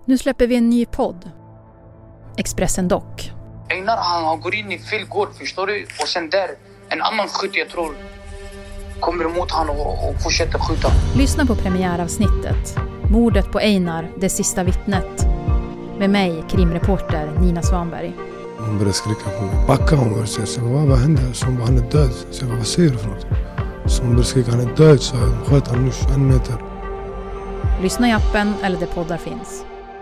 Nu släpper vi en ny podd. Expressen Dock. Einar han går in i fel gård, förstår du? Och sen där, en annan skytt jag tror kommer emot han och fortsätter skjuta. Lyssna på premiäravsnittet. Mordet på Einar, det sista vittnet. Med mig, krimreporter Nina Svanberg. Hon började skrika på mig. Backa hon var så jag bara, vad hände? Så hon bara, han är död. Så jag bara, vad säger du för något? Så hon började skrika, han är död. Så jag sköt han nu 1 meter. Lyssna i appen eller där poddar finns.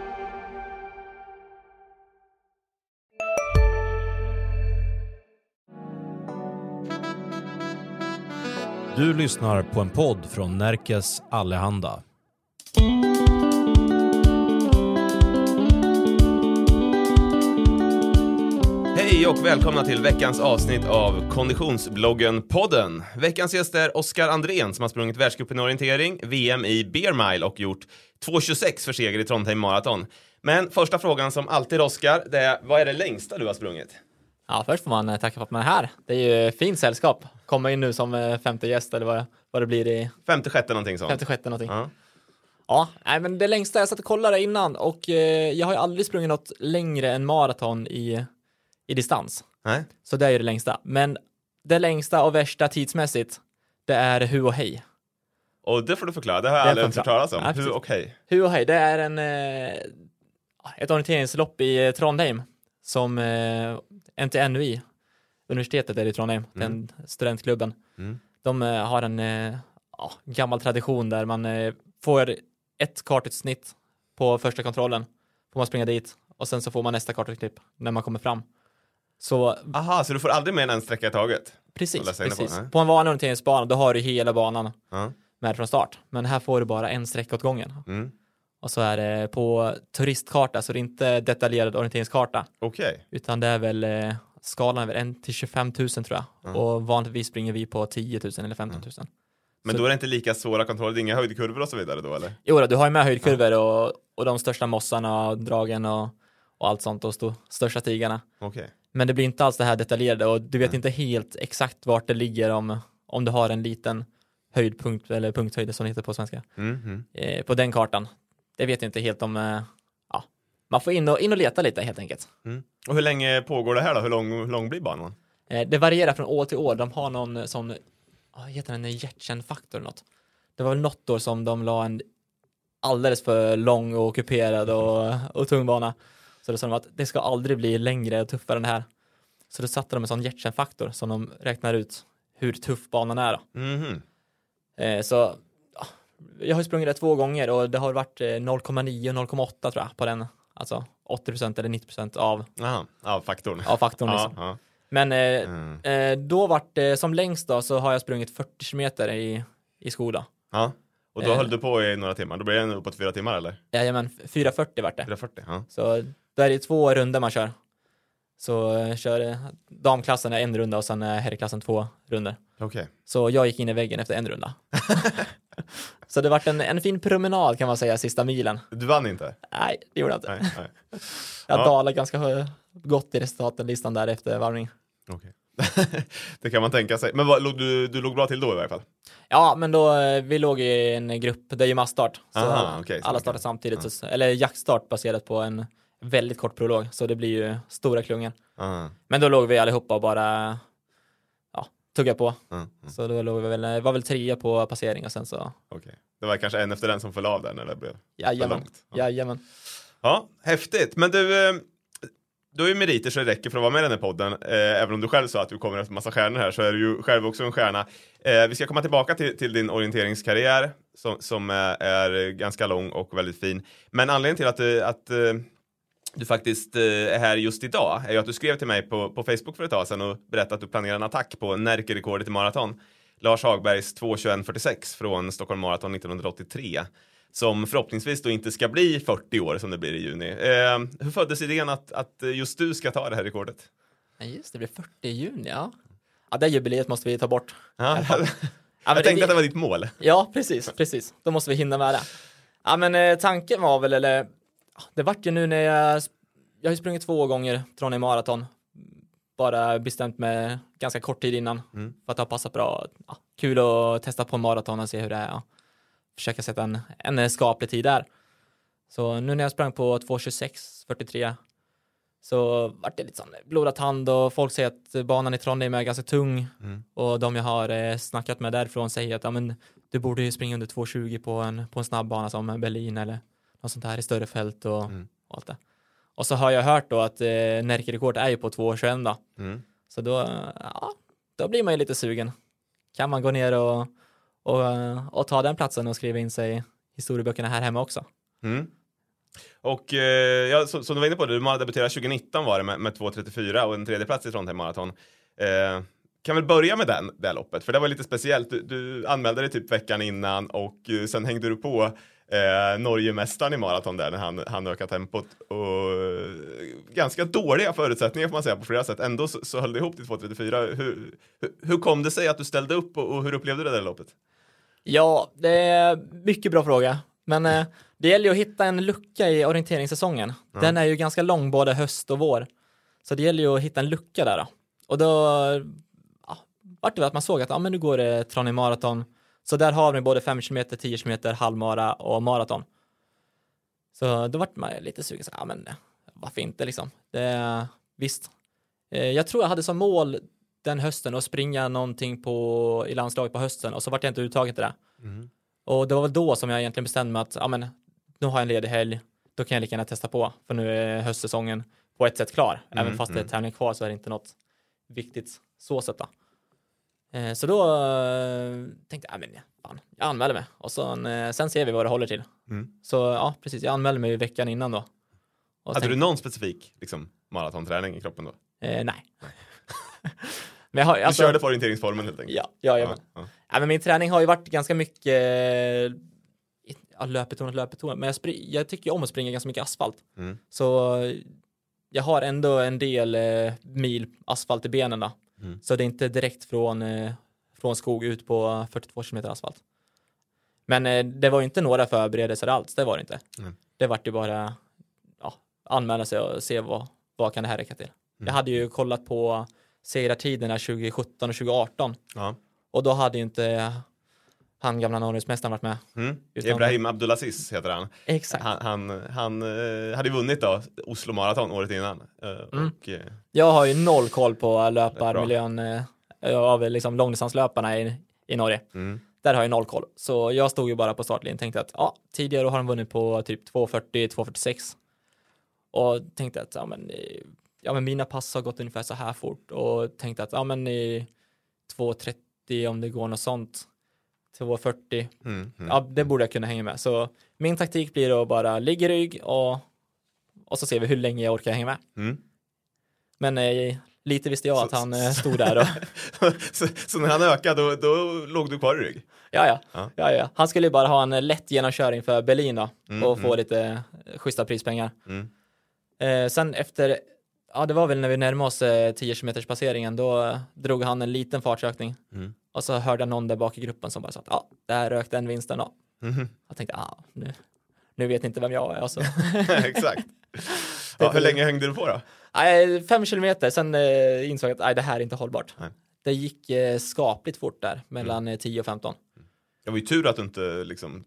Du lyssnar på en podd från Närkes Allehanda. Hej och välkomna till veckans avsnitt av Konditionsbloggen-podden. Veckans gäst är Oskar Andrén som har sprungit världscupen i orientering, VM i Bear Mile och gjort 2.26 för seger i Trondheim Marathon. Men första frågan som alltid Oskar, det är vad är det längsta du har sprungit? Ja, först får man tacka för att man är här. Det är ju fint sällskap. Kommer in nu som femte gäst eller vad det blir i... 56 någonting sånt. 56 någonting. Ja, nej, men det längsta jag satt och kollade innan och jag har ju aldrig sprungit något längre än maraton i distans. Nej. Så det är ju det längsta. Men det längsta och värsta tidsmässigt, det är Hu och Hej. Och det får du förklara, det har jag aldrig hört talas om. Ja, Hu och Hej. Hu och Hej, det är ett orienteringslopp i Trondheim som NTNUI, universitetet är i Trondheim, den studentklubben. De har en gammal tradition där man får ett kartutsnitt på första kontrollen. Får man springa dit och sen så får man nästa kartutklipp när man kommer fram. Så du får aldrig med en sträcka i taget? Precis. På en vanlig orienteringsbana då har du hela banan med från start. Men här får du bara en sträcka åt gången. Och så är det på turistkarta, så det är inte detaljerad orienteringskarta. Okej. Utan det är väl skalan är väl 1 till 25 000 tror jag. Och vanligtvis springer vi på 10 000 eller 15 000. Men så då är det inte lika svåra kontroller, det är inga höjdkurvor och så vidare då eller? Jo då, du har ju med höjdkurvor och de största mossarna och dragen och allt sånt och största tigarna. Okej. Men det blir inte alls det här detaljerade och du vet inte helt exakt vart det ligger om du har en liten höjdpunkt eller punkthöjd som det heter på svenska. På den kartan. Det vet jag inte helt om... man får in och leta lite helt enkelt. Och hur länge pågår det här då? Hur lång blir banan? Det varierar från år till år. De har någon sån... heter den hjärtkännfaktor eller något. Det var väl något år som de la en alldeles för lång och kuperad och tung bana. Så då sa de att det ska aldrig bli längre och tuffare än det här. Så då satte de en sån hjärtkännfaktor som de räknar ut hur tuff banan är då. Så... Jag har sprungit det 2 gånger och det har varit 0,9 och 0,8 tror jag på den. Alltså 80% eller 90% av faktorn. Av faktorn liksom. Men då vart det som längst då så har jag sprungit 40 kilometer i skola. Ja. Och då höll du på i några timmar. Då blir det uppåt 4 timmar eller? Jajamän, 4:40 vart det. 4:40, ja. Så där är 2 runder man kör. Så kör damklassen är 1 runda och sen är herrklassen 2 runder. Okej. Så jag gick in i väggen efter 1 runda. Så det vart en fin promenad kan man säga sista milen. Du vann inte? Nej, det gjorde jag inte. Nej. Jag dalade ganska gott i resultatlistan där efter varvning. Okej. Det kan man tänka sig. Men du låg bra till då i varje fall? Ja, men då vi låg i en grupp, det är ju massstart. Så alla startar samtidigt. Så, eller jaktstart baserat på en väldigt kort prolog. Så det blir ju stora klungan. Men då låg vi allihopa och bara tugga på. Så då låg vi var väl 3 på passering och sen så... Okej. Det var kanske en efter den som föll av där när det blev för långt. Jajamän. Ja, häftigt. Men du är ju meriter så det räcker för att vara med i den här podden. Även om du själv sa att du kommer efter massa stjärnor här så är du ju själv också en stjärna. Vi ska komma tillbaka till din orienteringskarriär som är ganska lång och väldigt fin. Men anledningen till att du faktiskt är här just idag är ju att du skrev till mig på Facebook för ett tag sedan och berättade att du planerar en attack på Närke-rekordet i maraton. Lars Hagbergs 2.21.46 från Stockholm Marathon 1983. Som förhoppningsvis då inte ska bli 40 år som det blir i juni. Hur föddes idén att just du ska ta det här rekordet? Ja, just det blir 40 i juni, ja. Ja, det jubileet måste vi ta bort. Ja, jag tänkte att det var ditt mål. Ja, precis. Då måste vi hinna med det. Ja, men tanken var väl, eller... Det vart ju nu när jag har ju sprungit 2 gånger Trondheim Marathon. Bara bestämt med ganska kort tid innan. För att det har passat bra. Ja, kul att testa på en maraton och se hur det är. Ja. Försöka sätta en skaplig tid där. Så nu när jag sprang på 2:26,43 så vart det lite sån blodad hand och folk säger att banan i Trondheim är ganska tung. Och de jag har snackat med därifrån säger att ja, men du borde ju springa under 2:20 på en snabb bana som Berlin eller något sånt här i större fält och allt det. Och så har jag hört då att Närke-rekord är ju på 2:21 då. Så då blir man ju lite sugen. Kan man gå ner och ta den platsen och skriva in sig i historieböckerna här hemma också. Och som du var inne på, du debuterade 2019 var det med 2:34 och en tredje plats i Trondheim Marathon. Kan väl börja med det loppet, för det var lite speciellt. Du anmälde dig typ veckan innan och sen hängde du på Norgemästaren i maraton där när han ökade tempot. Och ganska dåliga förutsättningar får man säga på flera sätt. Ändå så höll det ihop till 2:34. Hur kom det sig att du ställde upp och hur upplevde du det där loppet? Ja, det är mycket bra fråga. Men det gäller ju att hitta en lucka i orienteringssäsongen. Den är ju ganska lång både höst och vår. Så det gäller ju att hitta en lucka där då. Och då vart det att man såg att men nu går det Trondheim Marathon. Så där har vi både 5 km, 10 km, halvmara och maraton. Så då vart man lite sugen. Så, men varför inte liksom? Visst. Jag tror jag hade som mål den hösten att springa någonting i landslaget på hösten. Och så vart jag inte uttaget till det. Och det var väl då som jag egentligen bestämde mig att nu har jag en ledig helg. Då kan jag lika gärna testa på. För nu är höstsäsongen på ett sätt klar. Även fast det är tävling kvar så är det inte något viktigt så sätt då. Så då tänkte jag, jag anmäler mig. Och sen ser vi vad det håller till. Så ja, precis. Jag anmälde mig veckan innan då. Och hade du någon specifik maratonträning i kroppen då? Nej. Men du körde på orienteringsformen helt enkelt? Ja. Men min träning har ju varit ganska mycket löpeton. Men jag tycker om att springa ganska mycket asfalt. Så jag har ändå en del mil asfalt i benen då. Så det är inte direkt från skog ut på 42 km asfalt. Men det var ju inte några förberedelser alls, det var det inte. Det var ju bara anmäla sig och se vad kan det här räcka till. Jag hade ju kollat på segrartiderna 2017 och 2018. Och då hade ju inte han gamla Norgesmästaren varit med. Ibrahim Abdulaziz heter han. Exakt. Han hade vunnit då Oslo Marathon året innan. Jag har ju noll koll på löparmiljön av liksom långdistanslöparna i Norge. Där har jag noll koll. Så jag stod ju bara på startlinjen och tänkte att tidigare har han vunnit på typ 2:40, 2:46. Och tänkte att men mina pass har gått ungefär så här fort. Och tänkte att i 2:30 om det går något sånt. 2:40. Ja, det borde jag kunna hänga med. Så min taktik blir att bara ligga i rygg och så ser vi hur länge jag orkar hänga med. Men lite visste jag att han stod där. Så när han ökade, då låg du kvar i rygg? Ja. Han skulle bara ha en lätt genomkörning för Berlin då, och få lite schyssta prispengar. Sen efter, det var väl när vi närmade oss 10 km passeringen, då drog han en liten fartsökning. Och så hörde jag någon där bak i gruppen som bara sa att där rökte den vinsten då. Jag tänkte, nu vet inte vem jag är. Alltså. Exakt. Hur länge hängde du på då? 5 kilometer, sen insåg jag att det här är inte hållbart. Det gick skapligt fort där, mellan 10 och 15. Det var ju tur att du inte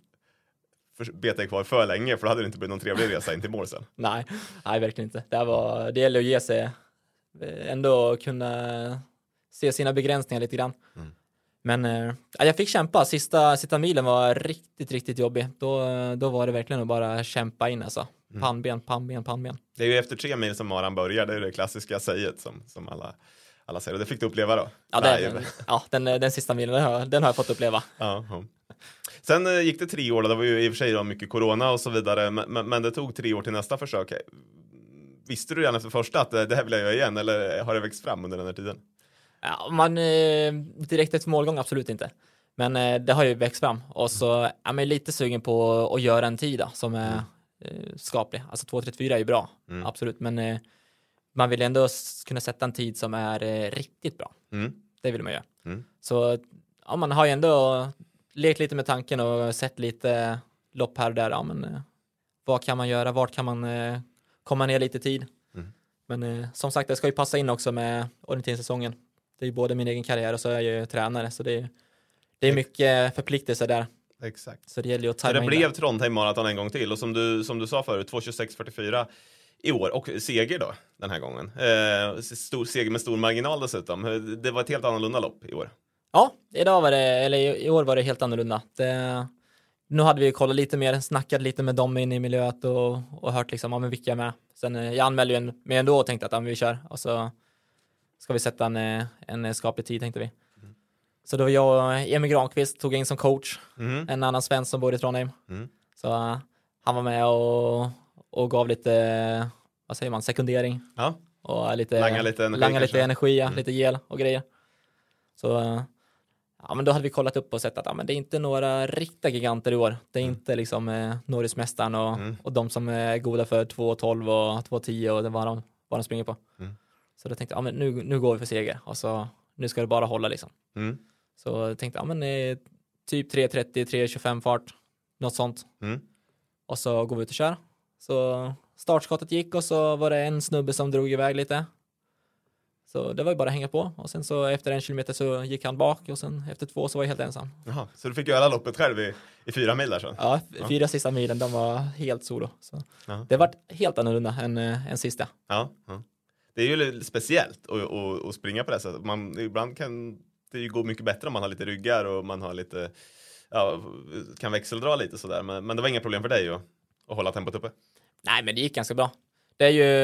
bet dig kvar för länge, för då hade det inte blivit någon trevlig resa in till mål sen. Nej, verkligen inte. Det gäller att ge sig, ändå kunna se sina begränsningar lite grann. Men jag fick kämpa. Sista milen var riktigt, riktigt jobbig. Då var det verkligen att bara kämpa in alltså. Pannben. Det är ju efter 3 mil som maran börjar. Det är det klassiska säget som alla säger. Och det fick du uppleva då? Ja, den sista milen den har jag fått uppleva. Ja. Sen gick det 3 år. Det var ju i och för sig då mycket corona och så vidare. Men det tog 3 år till nästa försök. Visste du redan efter första att det här vill jag göra igen? Eller har det växt fram under den här tiden? Ja, direkt efter målgång absolut inte. Men det har ju växt fram. Och så är man lite sugen på att göra en tid då, som är skaplig. Alltså 2:34 är ju bra, absolut. Men man vill ändå kunna sätta en tid som är riktigt bra. Det vill man göra. Så man har ju ändå lekt lite med tanken och sett lite lopp här och där. Vad kan man göra? Vart kan man komma ner lite tid? Men som sagt, det ska ju passa in också med orienteringssäsongen. Det är ju både min egen karriär och så är jag ju tränare. Så det är mycket förpliktelser där. Exakt. Så det gäller ju att Så tajma det in blev Trondheim Marathon en gång till. Och som du sa förut, 2:26:44 i år. Och seger då, den här gången. Seger med stor marginal dessutom. Det var ett helt annorlunda lopp i år. Ja, i år var det helt annorlunda. Nu hade vi kollat lite mer, snackat lite med dem inne i miljöet och hört liksom, ja, men vilka är med. Sen jag anmälde ju mig ändå och tänkte att vi kör. Och så ska vi sätta en skaplig tid, tänkte vi. Så då var jag och Emil Granqvist tog in som coach. En annan svensk som bor i Trondheim. Så han var med och gav lite, vad säger man, sekundering. Ja. Och Langa lite energi, lite gel och grejer. Så ja, men då hade vi kollat upp och sett att men det är inte några riktiga giganter i år. Det är inte liksom Norrismästaren och de som är goda för 2:12 och 2:10 och det var de springer på. Så då tänkte jag, men nu går vi för seger. Och så nu ska det bara hålla liksom. Så jag tänkte, typ 3:30, 3:25 fart. Något sånt. Och så går vi ut och kör. Så startskottet gick och så var det en snubbe som drog iväg lite. Så det var ju bara att hänga på. Och sen så efter 1 kilometer så gick han bak. Och sen efter 2 så var jag helt ensam. Jaha, så du fick göra loppet själv i 4 mil där så? Ja, 4 sista milen, de var helt solo. Så det var helt annorlunda än sista. Ja. Det är ju speciellt att springa på det sättet. Ibland kan det ju gå mycket bättre om man har lite ryggar och man har lite, kan växeldra lite sådär. Men det var inga problem för dig att hålla tempot uppe? Nej, men det gick ganska bra. Det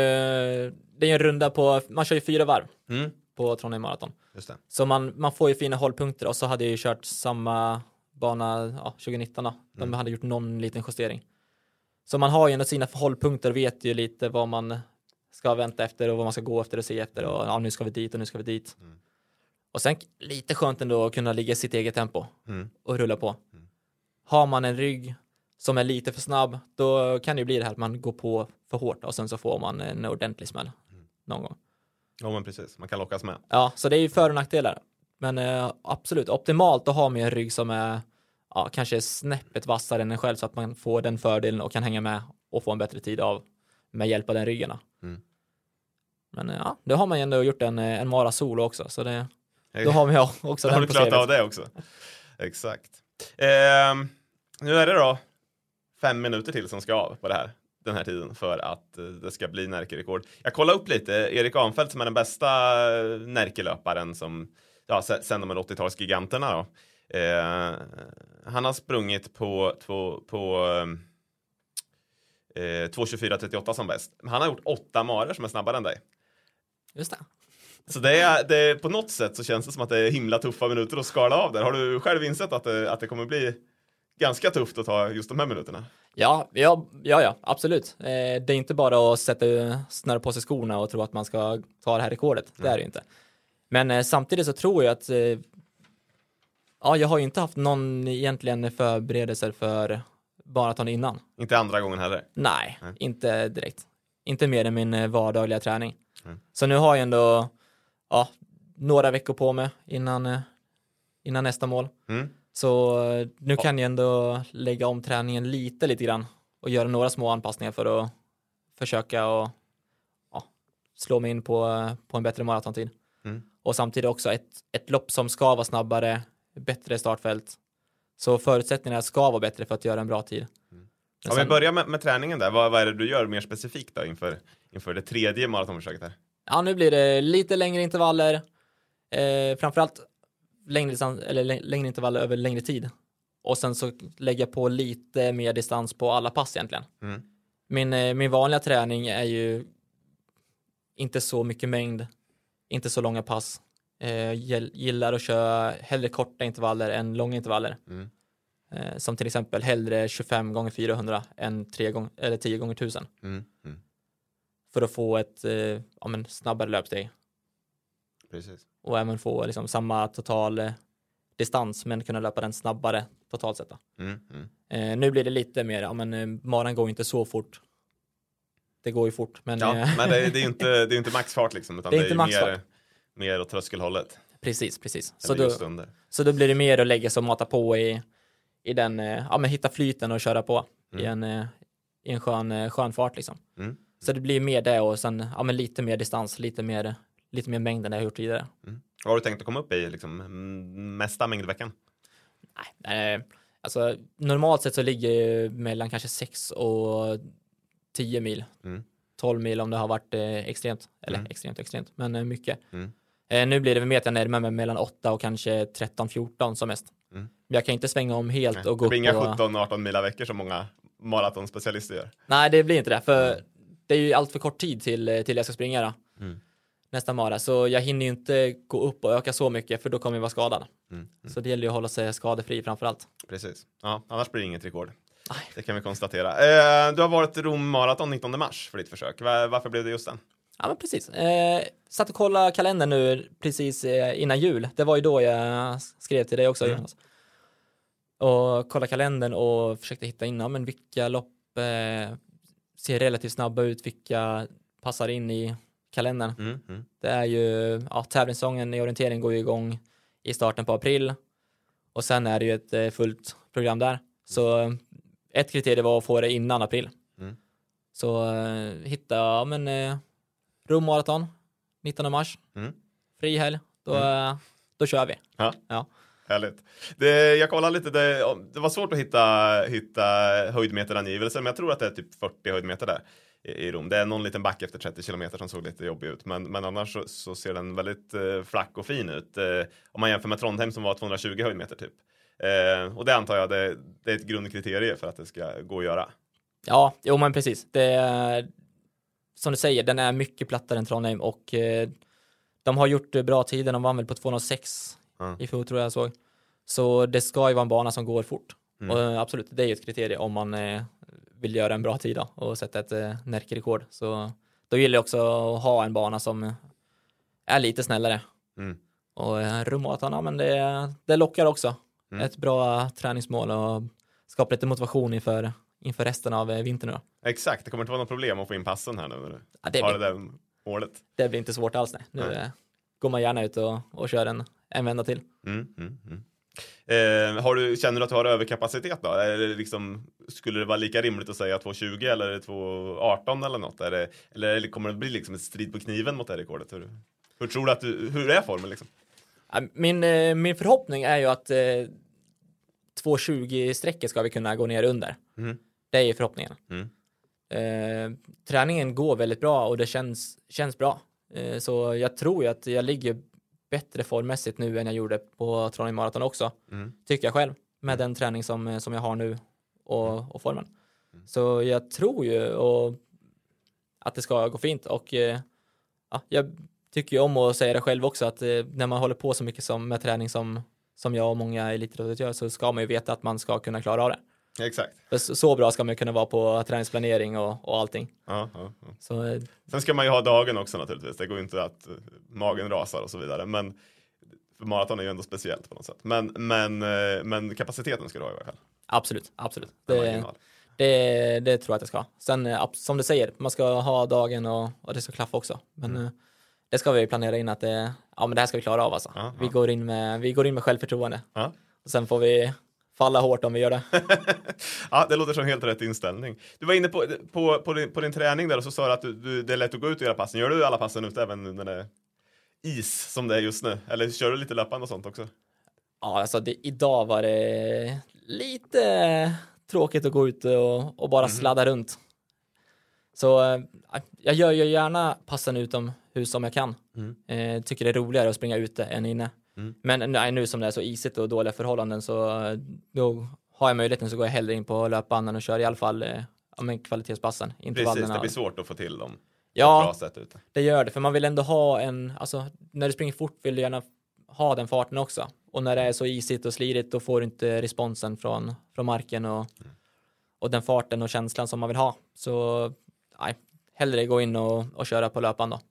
är en runda på, man kör ju 4 varv på Trondheim Marathon. Just det. Så man får ju fina hållpunkter och så hade jag ju kört samma bana 2019 då. De hade gjort någon liten justering. Så man har ju ändå sina hållpunkter och vet ju lite vad man ska vänta efter och vad man ska gå efter och se efter och nu ska vi dit och nu ska vi dit. Och sen lite skönt ändå att kunna ligga i sitt eget tempo och rulla på. Har man en rygg som är lite för snabb, då kan det ju bli det här att man går på för hårt och sen så får man en ordentlig smäll någon gång. Ja, men precis. Man kan lockas med. Ja, så det är ju för- och nackdelar. Men absolut, optimalt att ha med en rygg som är kanske snäppet vassare än en själv så att man får den fördelen och kan hänga med och få en bättre tid med hjälp av den ryggarna. Men då har man ju ändå gjort en mara solo också, så då har vi också den på CV. Då har du klarat av det också. Exakt. Nu är det då 5 minuter till som ska av på den här tiden för att det ska bli Närke-rekord. Jag kollar upp lite. Erik Ahnfeldt som är den bästa Närkelöparen som sen de 80-talsgiganterna då. Han har sprungit på 2:24:38 som bäst. Han har gjort 8 marer som är snabbare än dig. Just det. Så det är på något sätt så känns det som att det är himla tuffa minuter att skala av där. Har du själv insett att det kommer bli ganska tufft att ta just de här minuterna? Ja, absolut. Det är inte bara att snöra på sig skorna och tro att man ska ta det här rekordet. Det är det ju inte. Men samtidigt så tror jag att jag har ju inte haft någon egentligen förberedelser för maraton innan. Inte andra gången heller? Nej, inte direkt. Inte mer än min vardagliga träning. Så nu har jag ändå några veckor på mig innan nästa mål. Så nu kan jag ändå lägga om träningen lite grann och göra några små anpassningar för att försöka och slå mig in på en bättre maratontid. Och samtidigt också ett lopp som ska vara snabbare, bättre startfält. Så förutsättningarna ska vara bättre för att göra en bra tid. Om vi börjar med träningen där, vad är det du gör mer specifikt då inför det 3:e maratonförsöket här? Ja, nu blir det lite längre intervaller. Framförallt längre intervaller över längre tid. Och sen så lägger jag på lite mer distans på alla pass egentligen. Min vanliga träning är ju inte så mycket mängd, inte så långa pass. Gillar att köra hellre korta intervaller än långa intervaller. Som till exempel hellre 25x400 än 10x1000. För att få ett snabbare löpsteg. Precis. Och även få liksom samma total distans men kunna löpa den snabbare totalt sett. Nu blir det lite mer, maran går inte så fort. Det går ju fort. Men, men det är inte maxfart liksom, utan det är mer åt tröskelhållet. Precis. Så då blir det mer att lägga sig och mata på i den, hitta flyten och köra på i en skön fart liksom. Så det blir mer det och sen lite mer distans, lite mer mängd än jag har gjort tidigare. Vad har du tänkt att komma upp i liksom, mesta mängdveckan? Nej, Alltså, normalt sett så ligger det mellan kanske 6 och 10 mil. 12 mil om det har varit extremt. Eller extremt, men mycket. Nu blir det med att jag närmar mig mellan 8 och kanske 13-14 som mest. Jag kan inte svänga om helt och gå upp på... Det blir inga 17-18 mila veckor som många maratonspecialister gör. Nej, det blir inte det. För det är ju allt för kort tid till jag ska springa då. Nästa mara. Så jag hinner ju inte gå upp och öka så mycket, för då kommer jag vara skadad. Så det gäller ju att hålla sig skadefri framförallt. Precis. Ja, annars blir det inget rekord. Nej. Det kan vi konstatera. Du har varit i Rom Marathon 19 mars för ditt försök. Varför blev det just den? Ja, men precis. Satt och kolla kalendern nu precis innan jul. Det var ju då jag skrev till dig också, Jonas. Och kolla kalendern och försökte hitta in, men vilka lopp ser relativt snabba ut, vilka passar in i kalendern. Det är ju, tävlingssäsongen i orientering går ju igång i starten på april. Och sen är det ju ett fullt program där. Så ett kriterium var att få det innan april. Så hitta Rom Marathon 19 mars. Fri helg. Då kör vi. Ja. Härligt. Jag kollade lite, det var svårt att hitta höjdmeterangivelser, men jag tror att det är typ 40 höjdmeter där i Rom. Det är någon liten back efter 30 kilometer som såg lite jobbig ut, men annars så ser den väldigt flack och fin ut. Om man jämför med Trondheim som var 220 höjdmeter typ. Och det antar jag det är ett grundkriterie för att det ska gå att göra. Ja, jo men precis. Som du säger, den är mycket plattare än Trondheim, och de har gjort bra tider. De vann väl på 206 i fjol, tror jag såg. Så det ska ju vara en bana som går fort. Och absolut, det är ju ett kriterium om man vill göra en bra tid då, och sätta ett närkerekord. Så då gäller det också att ha en bana som är lite snällare. Och Rom-maraton, men det lockar också. Ett bra träningsmål och skapa lite motivation inför resten av vintern då. Exakt, det kommer inte vara något problem att få in passen här nu. Det där målet. Det blir inte svårt alls, nej. Nu går man gärna ut och kör en vända till. Känner du att du har överkapacitet då? Skulle det vara lika rimligt att säga 2.20 eller 2.18 eller något? Eller kommer det bli liksom ett strid på kniven mot det rekordet? Hur tror du att hur är formen liksom? Min förhoppning är ju att 2.20-strecket ska vi kunna gå ner under. Det är ju förhoppningen. Träningen går väldigt bra och det känns bra. Så jag tror ju att jag ligger bättre formmässigt nu än jag gjorde på Trondheim Marathon också. Tycker jag själv. Med den träning som jag har nu och formen. Så jag tror ju att det ska gå fint. Och jag tycker ju om att säga det själv också, att när man håller på så mycket med träning som jag och många elitidrottare gör, så ska man ju veta att man ska kunna klara av det. Exakt. För så bra ska man kunna vara på träningsplanering och allting. Så, sen ska man ju ha dagen också naturligtvis. Det går ju inte att magen rasar och så vidare. Men för maraton är ju ändå speciellt på något sätt. Men kapaciteten ska du ha i alla fall. Absolut. Det tror jag att det ska. Sen som du säger, man ska ha dagen och det ska klaffa också. Men det ska vi planera in att det här ska vi klara av alltså. Vi går in med självförtroende. Och sen får vi falla hårt om vi gör det. Ja, det låter som helt rätt inställning. Du var inne på din träning där och så sa du att det är lätt att gå ut och göra passen. Gör du alla passen ute även när det är is som det är just nu? Eller kör du lite löpande och sånt också? Ja, alltså idag var det lite tråkigt att gå ut och bara sladda runt. Så jag gör ju gärna passen utomhus som jag kan. Tycker det är roligare att springa ute än inne. Men nu som det är så isigt och dåliga förhållanden, så då har jag möjligheten, så går jag hellre in på löpbanan och kör i alla fall kvalitetspassen. Precis, det blir svårt att få till dem. Ja, det gör det. För man vill ändå ha när du springer fort vill du gärna ha den farten också. Och när det är så isigt och slirigt, då får du inte responsen från marken och den farten och känslan som man vill ha. Så hellre gå in och köra på löpan då.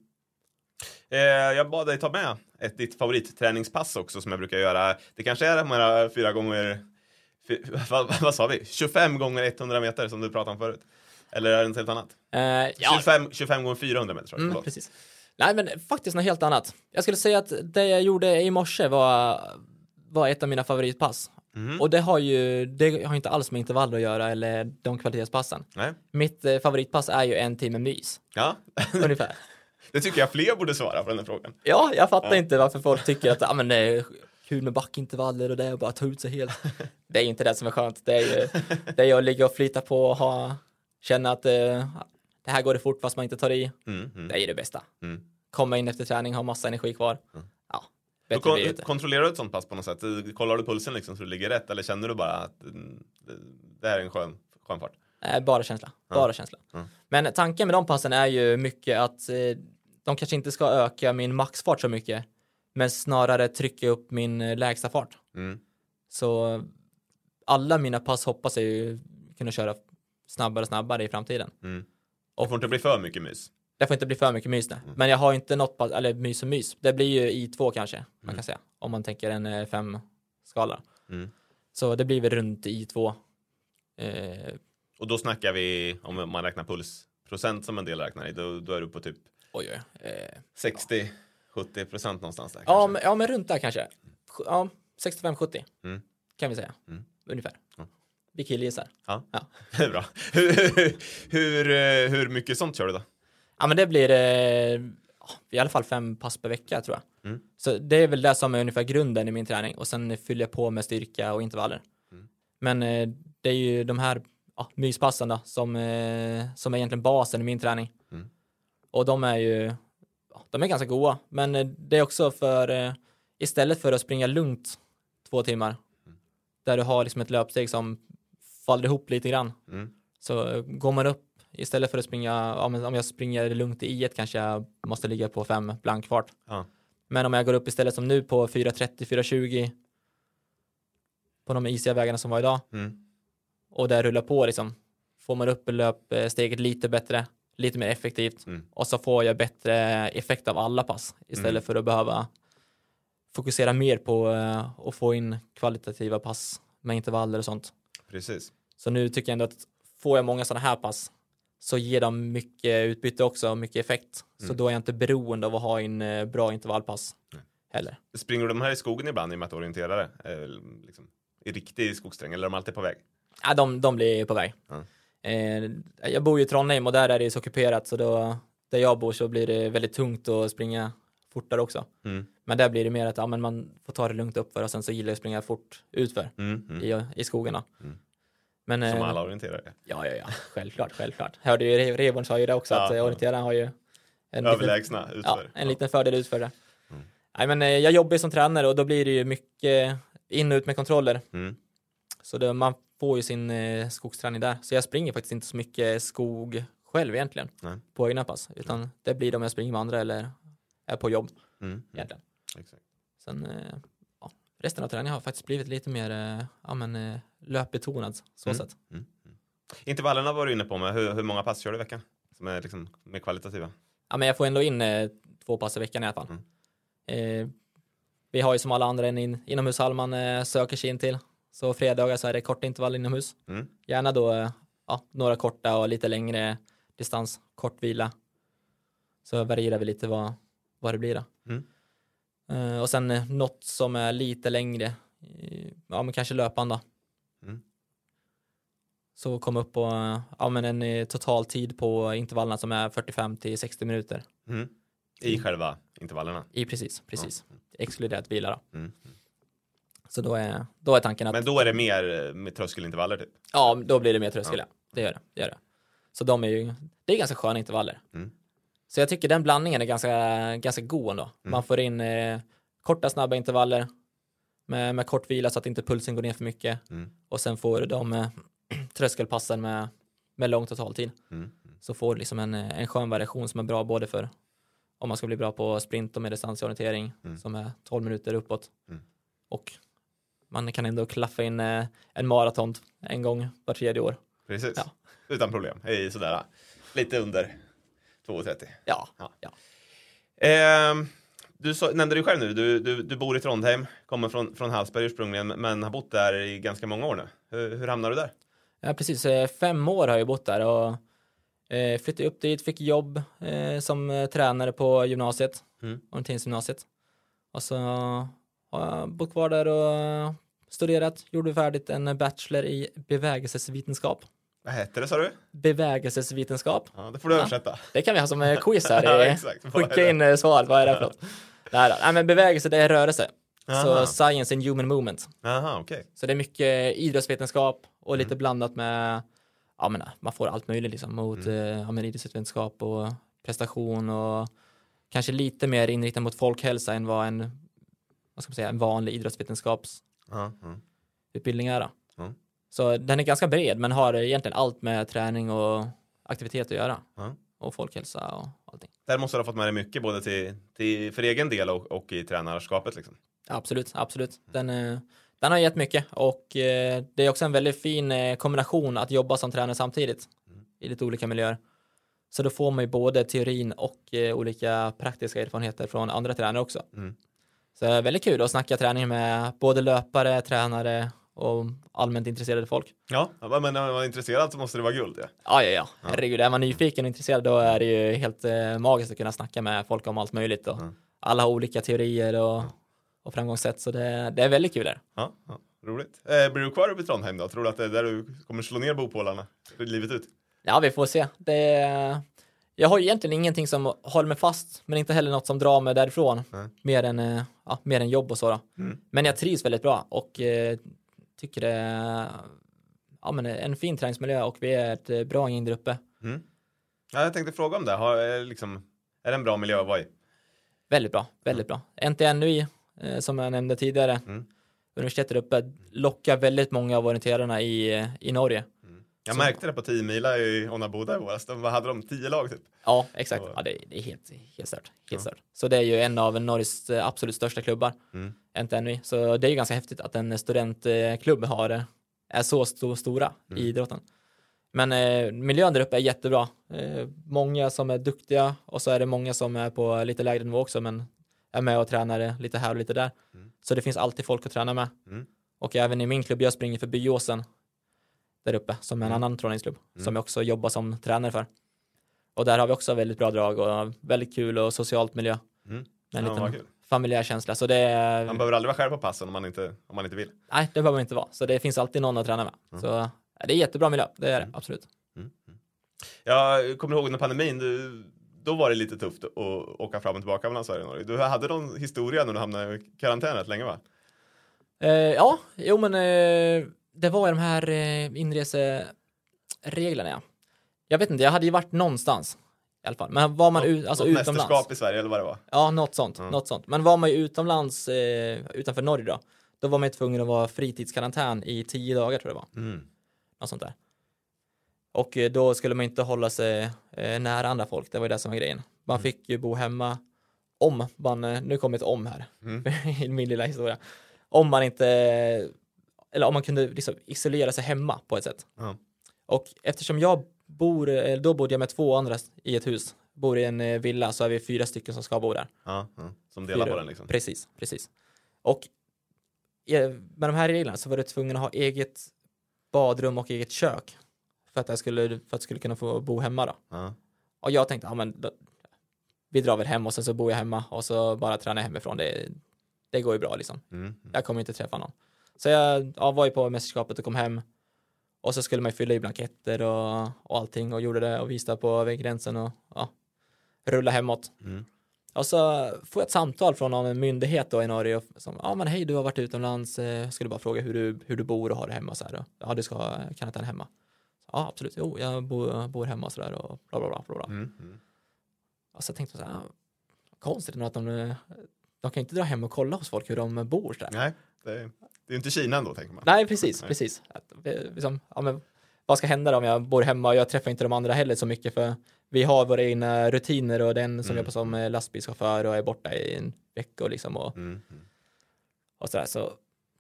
Jag bad dig ta med ditt favoritträningspass också, som jag brukar göra. Det kanske är de här 4 gånger... Vad sa vi? 25 gånger 100 meter som du pratade om förut. Eller är det något helt annat? 25 gånger 400 meter tror jag. Precis. Nej, men faktiskt något helt annat. Jag skulle säga att det jag gjorde i morse var ett av mina favoritpass. Och det har inte alls med intervaller att göra eller de kvalitetspassen. Nej. Mitt favoritpass är ju 1 timme mys. Ja. Ungefär. Det tycker jag fler borde svara på den här frågan. Ja, jag fattar inte varför folk tycker att kul med backintervaller och det och bara ta ut sig helt. Det är inte det som är skönt. Det är ju att ligga och flyta på och känna att det här går det fort fast man inte tar i. Det är ju det bästa. Komma in efter träning, ha massa energi kvar. Ja, bättre blir det inte. Kontrollerar du ett sånt pass på något sätt? Kollar du pulsen liksom så du ligger rätt? Eller känner du bara att det här är en skön fart? Bara känsla. Bara känsla. Men tanken med de passen är ju mycket att de kanske inte ska öka min maxfart så mycket. Men snarare trycka upp min lägsta fart. Så alla mina pass hoppas jag ju kunna köra snabbare och snabbare i framtiden. Och får inte bli för mycket mys. Det får inte bli för mycket mys. Men jag har inte något pass, eller mys och mys. Det blir ju I2 kanske, man kan säga. Om man tänker en 5-skala. Så det blir väl runt I2. Och då snackar vi, om man räknar pulsprocent som en del räknar i, då är du på typ 60-70% någonstans där. Ja, men runt där kanske. Ja, 65-70 kan vi säga. Ungefär. Vi killgissar. Ja, det är bra. Hur mycket sånt kör du då? Ja, men det blir i alla fall 5 pass per vecka tror jag. Så det är väl det som är ungefär grunden i min träning. Och sen fyller jag på med styrka och intervaller. Men det är ju de här myspassen då, som är egentligen basen i min träning. Och de är ju de är ganska goda. Men det är också för istället för att springa lugnt 2 timmar där du har liksom ett löpsteg som faller ihop lite grann. Så går man upp istället för att springa, om jag springer lugnt i I1 kanske jag måste ligga på 5 blankfart. Men om jag går upp istället som nu på 4.30, 4.20 på de isiga vägarna som var idag och där rullar på liksom, får man upp löpsteget lite bättre, lite mer effektivt och så får jag bättre effekt av alla pass istället för att behöva fokusera mer på att få in kvalitativa pass med intervaller och sånt. Precis. Så nu tycker jag ändå att får jag många sådana här pass så ger de mycket utbyte också, mycket effekt. Så då är jag inte beroende av att ha en bra intervallpass heller. Springer du de här i skogen ibland i och med att orientera liksom, i riktig skogsträng eller är de alltid på väg? Ja, de blir på väg. Jag bor ju i Trondheim och där är det så ockuperat så då, där jag bor så blir det väldigt tungt att springa fortare också. Men där blir det mer att men man får ta det lugnt uppför och sen så gillar jag att springa fort utför i skogarna. Men, som alla orienterare. Ja. Självklart. Hörde ju Reborn sa ju det också att orienteraren har ju överlägsna utför. En liten fördel utför det. Nej, men jag jobbar som tränare och då blir det ju mycket in och ut med kontroller. Så man får ju sin skogsträning där. Så jag springer faktiskt inte så mycket skog själv egentligen på egna pass. Utan det blir om jag springer med andra eller är på jobb egentligen. Exakt. Sen resten av träningen har faktiskt blivit lite mer löpbetonad så sätt. Intervallerna var du inne på med. Hur många pass kör du i veckan? Som är liksom mer kvalitativa? Ja, men jag får ändå in 2 pass i veckan i alla fall. Vi har ju som alla andra en inomhushall man söker sig in till. Så fredagar så är det korta intervall inomhus. Gärna då några korta och lite längre distans, kort vila. Så varierar vi lite vad det blir då. Och sen något som är lite längre, men kanske löpande. Så kom upp på en total tid på intervallerna som är 45-60 minuter. I själva intervallerna? Precis. Exkluderat vila då. Så då är tanken att... Men då är det mer med tröskelintervaller typ? Ja, då blir det mer tröskel, ja. Det gör det. Så det är ganska sköna intervaller. Så jag tycker den blandningen är ganska god ändå. Man får in korta, snabba intervaller med kort vila så att inte pulsen går ner för mycket. Och sen får de tröskelpassen med lång totaltid. Så får du liksom en skön variation som är bra både för om man ska bli bra på sprint och med distansorientering som är 12 minuter uppåt. Och man kan ändå klaffa in en maraton en gång var 3:e år. Precis, utan problem. Hej, sådär. Lite under 2:30. Ja. Du nämnde dig själv nu, du bor i Trondheim, kommer från Hallsberg ursprungligen, men har bott där i ganska många år nu. Hur hamnade du där? Ja, precis. 5 år har jag bott där och flyttade upp dit, fick jobb som tränare på gymnasiet, orienteringsgymnasiet. Och så har jag bott kvar där och studerat, gjorde färdigt en bachelor i bevägelsesvetenskap. Vad heter det, sa du? Bevägelsesvetenskap. Ja, det får du översätta. Det kan vi ha som quiz här. Ja, exakt. Skicka in svar, vad är det för något? Nej, men bevägelse, det är rörelse. Så science and human movement. Aha, okej. Så det är mycket idrottsvetenskap och lite blandat med, man får allt möjligt liksom mot idrottsvetenskap och prestation och kanske lite mer inriktad mot folkhälsa än vad en vanlig idrottsvetenskapsutbildning är. Så den är ganska bred men har egentligen allt med träning och aktivitet att göra. Och folkhälsa och allting. Där måste du ha fått med dig mycket både till för egen del och i tränarskapet liksom. Absolut. Den har gett mycket och det är också en väldigt fin kombination att jobba som tränare samtidigt i lite olika miljöer. Så då får man ju både teorin och olika praktiska erfarenheter från andra tränare också. Så det är väldigt kul att snacka träning med både löpare, tränare och allmänt intresserade folk. Ja, men när man är intresserad så måste det vara guld. Ja. Herregud, är man nyfiken och intresserad då är det ju helt magiskt att kunna snacka med folk om allt möjligt. Och alla har olika teorier och framgångssätt, så det är väldigt kul där. Ja, roligt. Blir du kvar uppe i Trondheim då? Tror du att det är där du kommer slå ner bopålarna livet ut? Ja, vi får se. Jag har egentligen ingenting som håller mig fast, men inte heller något som drar mig därifrån. Mer än jobb och så då. Men jag trivs väldigt bra och tycker det är en fin träningsmiljö och vi är ett bra gäng där uppe. Ja, jag tänkte fråga om det. Är det en bra miljö att vara i? Väldigt bra, väldigt bra. NTNUI, som jag nämnde tidigare, universitetet uppe lockar väldigt många av orienterarna i Norge. Jag märkte det på 10 mila i Onnaboda i våras. Vad hade de? 10 lag typ? Ja, exakt. Ja, det är helt stört. Så det är ju en av Norges absolut största klubbar, NTNUI. Så det är ju ganska häftigt att en studentklubb är så stora i idrotten. Men miljön där uppe är jättebra. Många som är duktiga och så är det många som är på lite lägre nivå också, men är med och tränar lite här och lite där. Så det finns alltid folk att träna med. Och även i min klubb, jag springer för Byåsen där uppe, som är en annan träningsklubb som jag också jobbar som tränare för. Och där har vi också väldigt bra drag och väldigt kul och socialt miljö. Med en liten familjär känsla. Så man behöver aldrig vara själv på passen om man inte vill. Nej, det behöver man inte vara. Så det finns alltid någon att träna med. Så det är jättebra miljö, det är det, absolut. Jag kommer ihåg under pandemin, då var det lite tufft att åka fram och tillbaka mellan Sverige och Norge. Du hade någon historia när du hamnade i karantän rätt länge, va? Det var ju de här inresereglerna, ja. Jag vet inte, jag hade ju varit någonstans i alla fall. Men var man utomlands. Mästerskap i Sverige eller vad det var? Ja, något sånt. Men var man ju utomlands utanför Norge då var man ju tvungen att vara fritidskarantän i 10 dagar, tror jag det var. Något sånt där. Och då skulle man inte hålla sig nära andra folk. Det var ju det som var grejen. Man fick ju bo hemma nu kommer ett om här i min lilla historia. Om man kunde liksom isolera sig hemma på ett sätt. Och eftersom då bodde jag med 2 andra i ett hus. Bor i en villa, så är vi 4 stycken som ska bo där. Som delar på den liksom. Precis. Och med de här reglerna så var du tvungen att ha eget badrum och eget kök. För att jag skulle kunna få bo hemma då. Och jag tänkte, vi drar väl hem och sen så bor jag hemma och så bara tränar jag hemifrån. Det går ju bra liksom. Jag kommer inte träffa någon. Så jag var ju på mästerskapet och kom hem. Och så skulle man fylla i blanketter och allting. Och gjorde det och visade på väggränsen och rulla hemåt. Och så får jag ett samtal från någon myndighet då i Norge. Som, men hej, du har varit utomlands. Jag skulle bara fråga hur du bor och har det hemma. Så här. Ja, du ska ha karantän hemma. Ja, absolut. Jo, jag bor hemma och sådär och bla bla bla. Och så tänkte jag så här, konstigt att de kan inte dra hem och kolla hos folk hur de bor där. Nej, det är ju inte Kina ändå, tänker man. Nej, precis. Vad ska hända då om jag bor hemma och jag träffar inte de andra heller så mycket, för vi har våra egna rutiner och den som jobbar som lastbilschaufför och är borta i en vecka och liksom och sådär. Så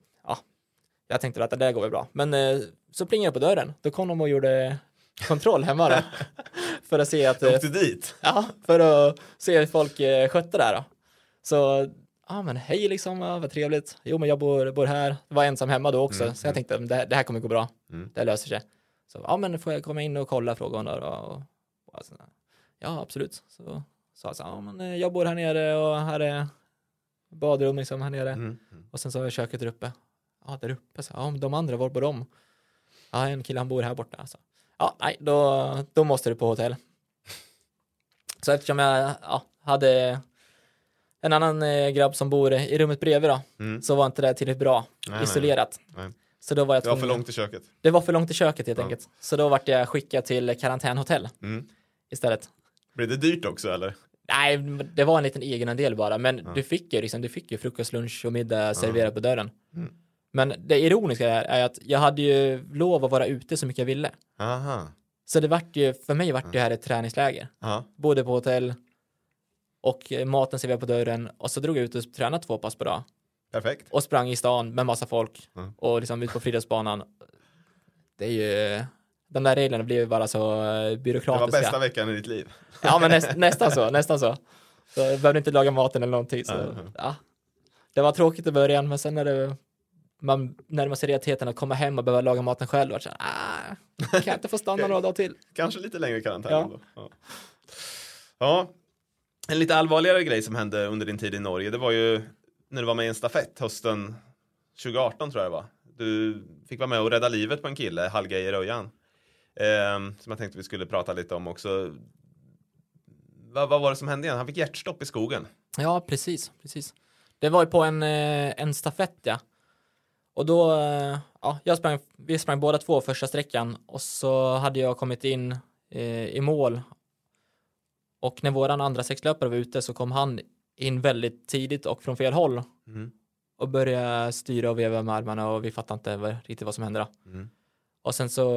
jag tänkte att det där går väl bra. Men så plingade jag på dörren. Då kom de och gjorde kontroll hemma då. För att se att... Åkte dit? Ja, för att se hur folk skötte där då. Så, men hej liksom, vad trevligt. Jo, men jag bor här. Var ensam hemma då också. Så jag tänkte, det här kommer gå bra. Det löser sig. Så, men får jag komma in och kolla frågan då? Och så, ja, absolut. Så sa jag, men jag bor här nere och här är badrum liksom här nere. Och sen så har jag köket där uppe. Ja, där uppe. Så, de andra, var bor de? Ja, en kille, han bor här borta. Så, nej, då måste du på hotell. Så eftersom jag hade en annan grabb som bor i rummet bredvid då, så var inte det tillräckligt bra isolerat. Nej. Så då var jag det var för långt i köket. Det var för långt i köket helt enkelt. Så då vart jag skickad till karantänhotell istället. Blev det dyrt också eller? Nej, det var en liten egenandel bara. Men du fick ju frukost, lunch och middag serverat på dörren. Men det ironiska är att jag hade ju lov att vara ute så mycket jag ville. Aha. Så det vart ju, för mig vart det här ett träningsläger. Både på hotell och maten serverade på dörren. Och så drog jag ut och tränade 2 pass på dag. Perfekt. Och sprang i stan med massa folk. Och liksom ut på Fridhemsbanan. Det är ju... De där reglerna blev ju bara så byråkratiska. Det var bästa veckan i ditt liv. Ja, men nästan så. Så jag behövde inte laga maten eller någonting. Så, ja. Det var tråkigt i början, men sen när man närmar sig realiteten att komma hem och behöva laga maten själv. Och så, kan jag inte få stanna några dagar till? Kanske lite längre karantän då. Ja. En lite allvarligare grej som hände under din tid i Norge, det var ju när du var med i en stafett hösten 2018 tror jag det var. Du fick vara med och rädda livet på en kille, Hallgeir Öjan. Som jag tänkte vi skulle prata lite om också. Vad var det som hände igen? Han fick hjärtstopp i skogen. Ja, precis. Det var ju på en stafett, ja. Och då, vi sprang båda 2 första sträckan. Och så hade jag kommit in i mål. Och när våran andra sexlöpare var ute så kom han in väldigt tidigt och från fel håll. Och började styra och veva med armarna och vi fattade inte riktigt vad som hände då. Och sen så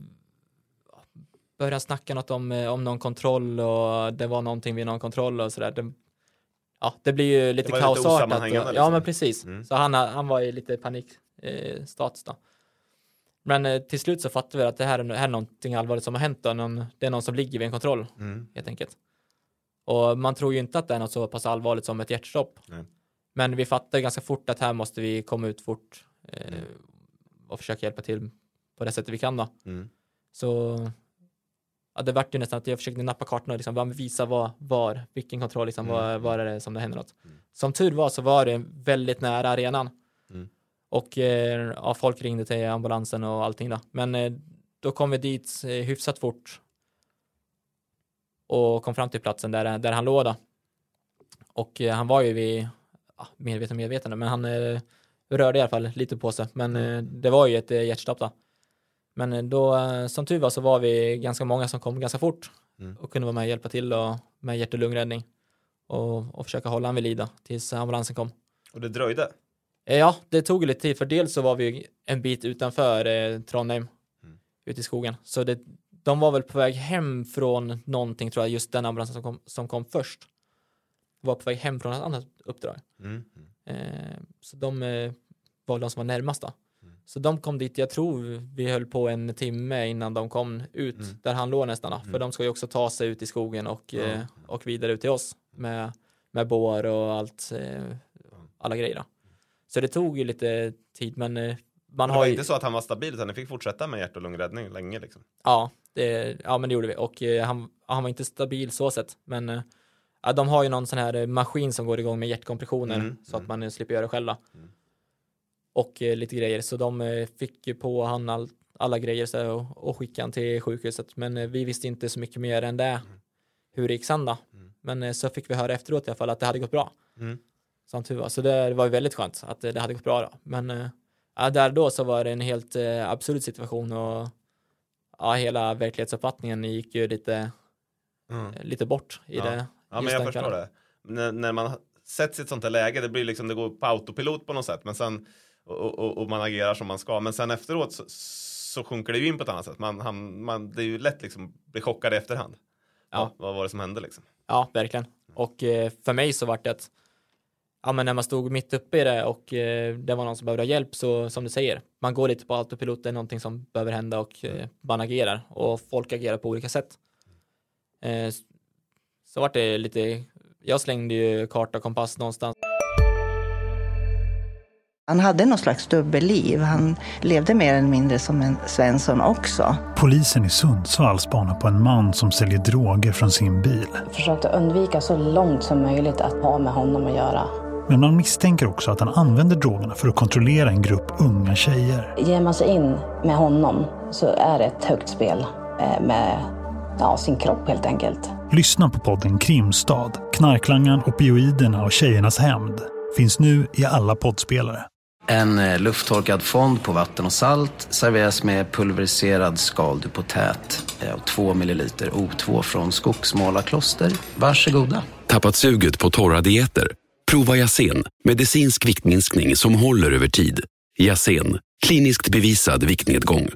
började han snacka något om någon kontroll och det var någonting vid någon kontroll och sådär. Det blir ju lite kaosartat. Liksom. Ja, men precis. Så han var i lite panikstatus då. Men till slut så fattade vi att det här är någonting allvarligt som har hänt då. Det är någon som ligger vid en kontroll, helt enkelt. Och man tror ju inte att det är något så pass allvarligt som ett hjärtstopp. Men vi fattade ganska fort att här måste vi komma ut fort och försöka hjälpa till på det sättet vi kan då. Så det vart ju nästan att jag försökte nappa kartorna och liksom visa vilken kontroll liksom, var är det som det händer något. Som tur var så var det väldigt nära arenan. Och folk ringde till ambulansen och allting då. Men då kom vi dit hyfsat fort och kom fram till platsen där han låg då. Och han var ju vid medvetande, men han rörde i alla fall lite på sig. Men det var ju ett hjärtstopp då. Men då, som tur var så var vi ganska många som kom ganska fort och kunde vara med och hjälpa till och med hjärt- och lungräddning och försöka hålla han vid liv tills ambulansen kom. Och det dröjde? Ja, det tog lite tid för dels så var vi en bit utanför Trondheim ute i skogen. Så de var väl på väg hem från någonting tror jag, just den ambulansen som kom först. Var på väg hem från ett annat uppdrag. Så de var de som var närmast då. Så de kom dit, jag tror vi höll på 1 timme innan de kom ut där han låg nästan. För de ska ju också ta sig ut i skogen och vidare ut till oss med bår och allt, alla grejer då. Så det tog ju lite tid, men man har ju... Det var inte så att han var stabil utan ni fick fortsätta med hjärt- och lungräddning länge liksom? Ja, men det gjorde vi. Och han var inte stabil så sett, men de har ju någon sån här maskin som går igång med hjärtkompressioner så att man slipper göra det själv. Och lite grejer. Så de fick ju på han alla grejer så, och skickade han till sjukhuset. Men vi visste inte så mycket mer än det. Hur det gick sen då. Men så fick vi höra efteråt i alla fall att det hade gått bra. Som tur var. Så det var ju väldigt skönt att det hade gått bra då. Men där då så var det en helt absurd situation. Och hela verklighetsuppfattningen gick ju lite bort i det. Ja, men jag förstår det. När man sätts i ett sånt här läge, det blir liksom, det går på autopilot på något sätt. Men sen och man agerar som man ska. Men sen efteråt så sjunker det ju in på ett annat sätt. Det är ju lätt liksom bli chockad i efterhand. Ja. Vad var det som hände liksom? Ja, verkligen. Och för mig så var det att men när man stod mitt uppe i det och det var någon som behövde hjälp, så som du säger, man går lite på autopilot, det är någonting som behöver hända och man agerar. Och folk agerar på olika sätt. Så var det lite, jag slängde ju karta och kompass någonstans. Han hade någon slags dubbelliv. Han levde mer eller mindre som en Svensson också. Polisen i Sundsvall spanar på en man som säljer droger från sin bil. Försökte undvika så långt som möjligt att ha med honom att göra. Men man misstänker också att han använder drogerna för att kontrollera en grupp unga tjejer. Ger man sig in med honom så är det ett högt spel med sin kropp helt enkelt. Lyssna på podden Krimstad, Knarklangan, opioiderna och tjejernas hämnd finns nu i alla poddspelare. En lufttorkad fond på vatten och salt serveras med pulveriserad skaldupotät och 2 milliliter O2 från Skogsmålarkloster. Varsågoda. Tappat suget på torra dieter? Prova Yasen, medicinsk viktminskning som håller över tid. Yasen, kliniskt bevisad viktnedgång.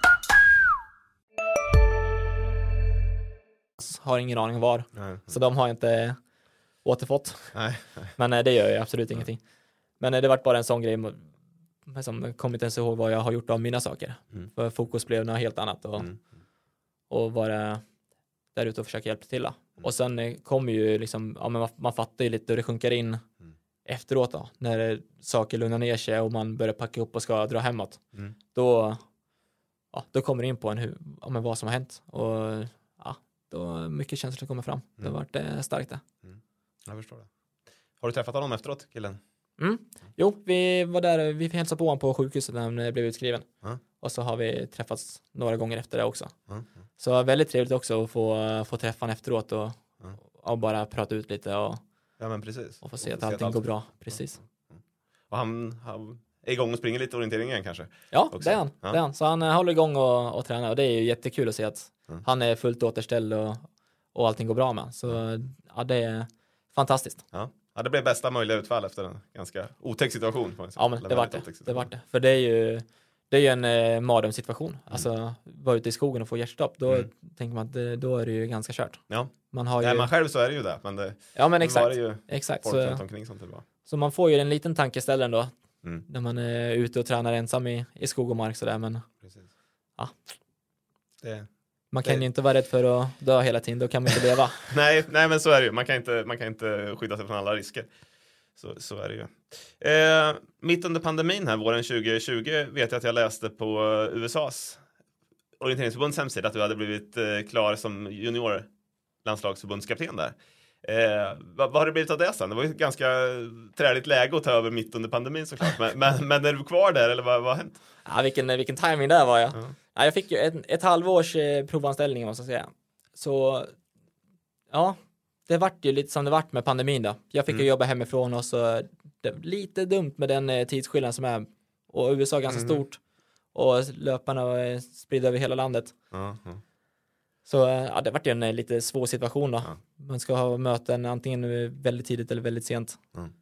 Har ingen aning var. Nej. Så de har inte återfått. Nej. Men det gör ju absolut ingenting. Men det varit bara en sån grej som kommer inte ens ihåg vad jag har gjort av mina saker. För fokus blev något helt annat och vara där ute och försöka hjälpa till. Och sen kommer ju liksom, ja, men man fattar ju lite hur det sjunker in efteråt då, när saker lugnar ner sig och man börjar packa upp och ska dra hemåt. Då kommer det in på men vad som har hänt och då mycket känslor som kommer fram. Det har varit starkt det. Jag förstår det. Har du träffat honom efteråt, killen? Jo, vi var där, vi hälsade på honom på sjukhuset när han blev utskriven. Och så har vi träffats några gånger efter det också. Så väldigt trevligt också att få träffa honom efteråt och bara prata ut lite och få se att allting går bra. Precis. Och han är igång och springer lite orientering igen kanske? Ja, också. det är han. Så han håller igång och tränar och det är ju jättekul att se att han är fullt återställd och allting går bra med. Så det är fantastiskt. Ja, det blev bästa möjliga utfall efter en ganska otäck situation. Ja, men det var det. För det är ju en mardrömssituation. Alltså, vara ute i skogen och få hjärtstopp, då tänker man att då är det ju ganska kört. Ja. Man har ju... man själv så är det ju det. Men exakt. Var det ju exakt. folk runt omkring som det var. Så man får ju en liten tankeställare ändå. När man är ute och tränar ensam i skog och mark sådär. Men ja. Man kan ju inte vara rädd för att dö hela tiden, då kan man inte leva. nej, men så är det ju. Man kan inte skydda sig från alla risker. Så är det ju. Mitt under pandemin här, våren 2020, vet jag att jag läste på USAs orienteringsförbunds hemsida att du hade blivit klar som juniorlandslagsförbundskapten där. Vad har det blivit av det sen? Det var ju ett ganska träligt läge att ta över mitt under pandemin såklart. Men är du kvar där eller vad har hänt? Ja, vilken timing där var jag. Ja, jag fick ju ett halvårs provanställning måste jag säga. Så ja, det vart ju lite som det vart med pandemin då. Jag fick ju jobba hemifrån och så det är lite dumt med den tidsskillnaden som är. Och USA är ganska stort och löparna är spridda över hela landet. Så det vart ju en lite svår situation då. Man ska ha möten antingen väldigt tidigt eller väldigt sent.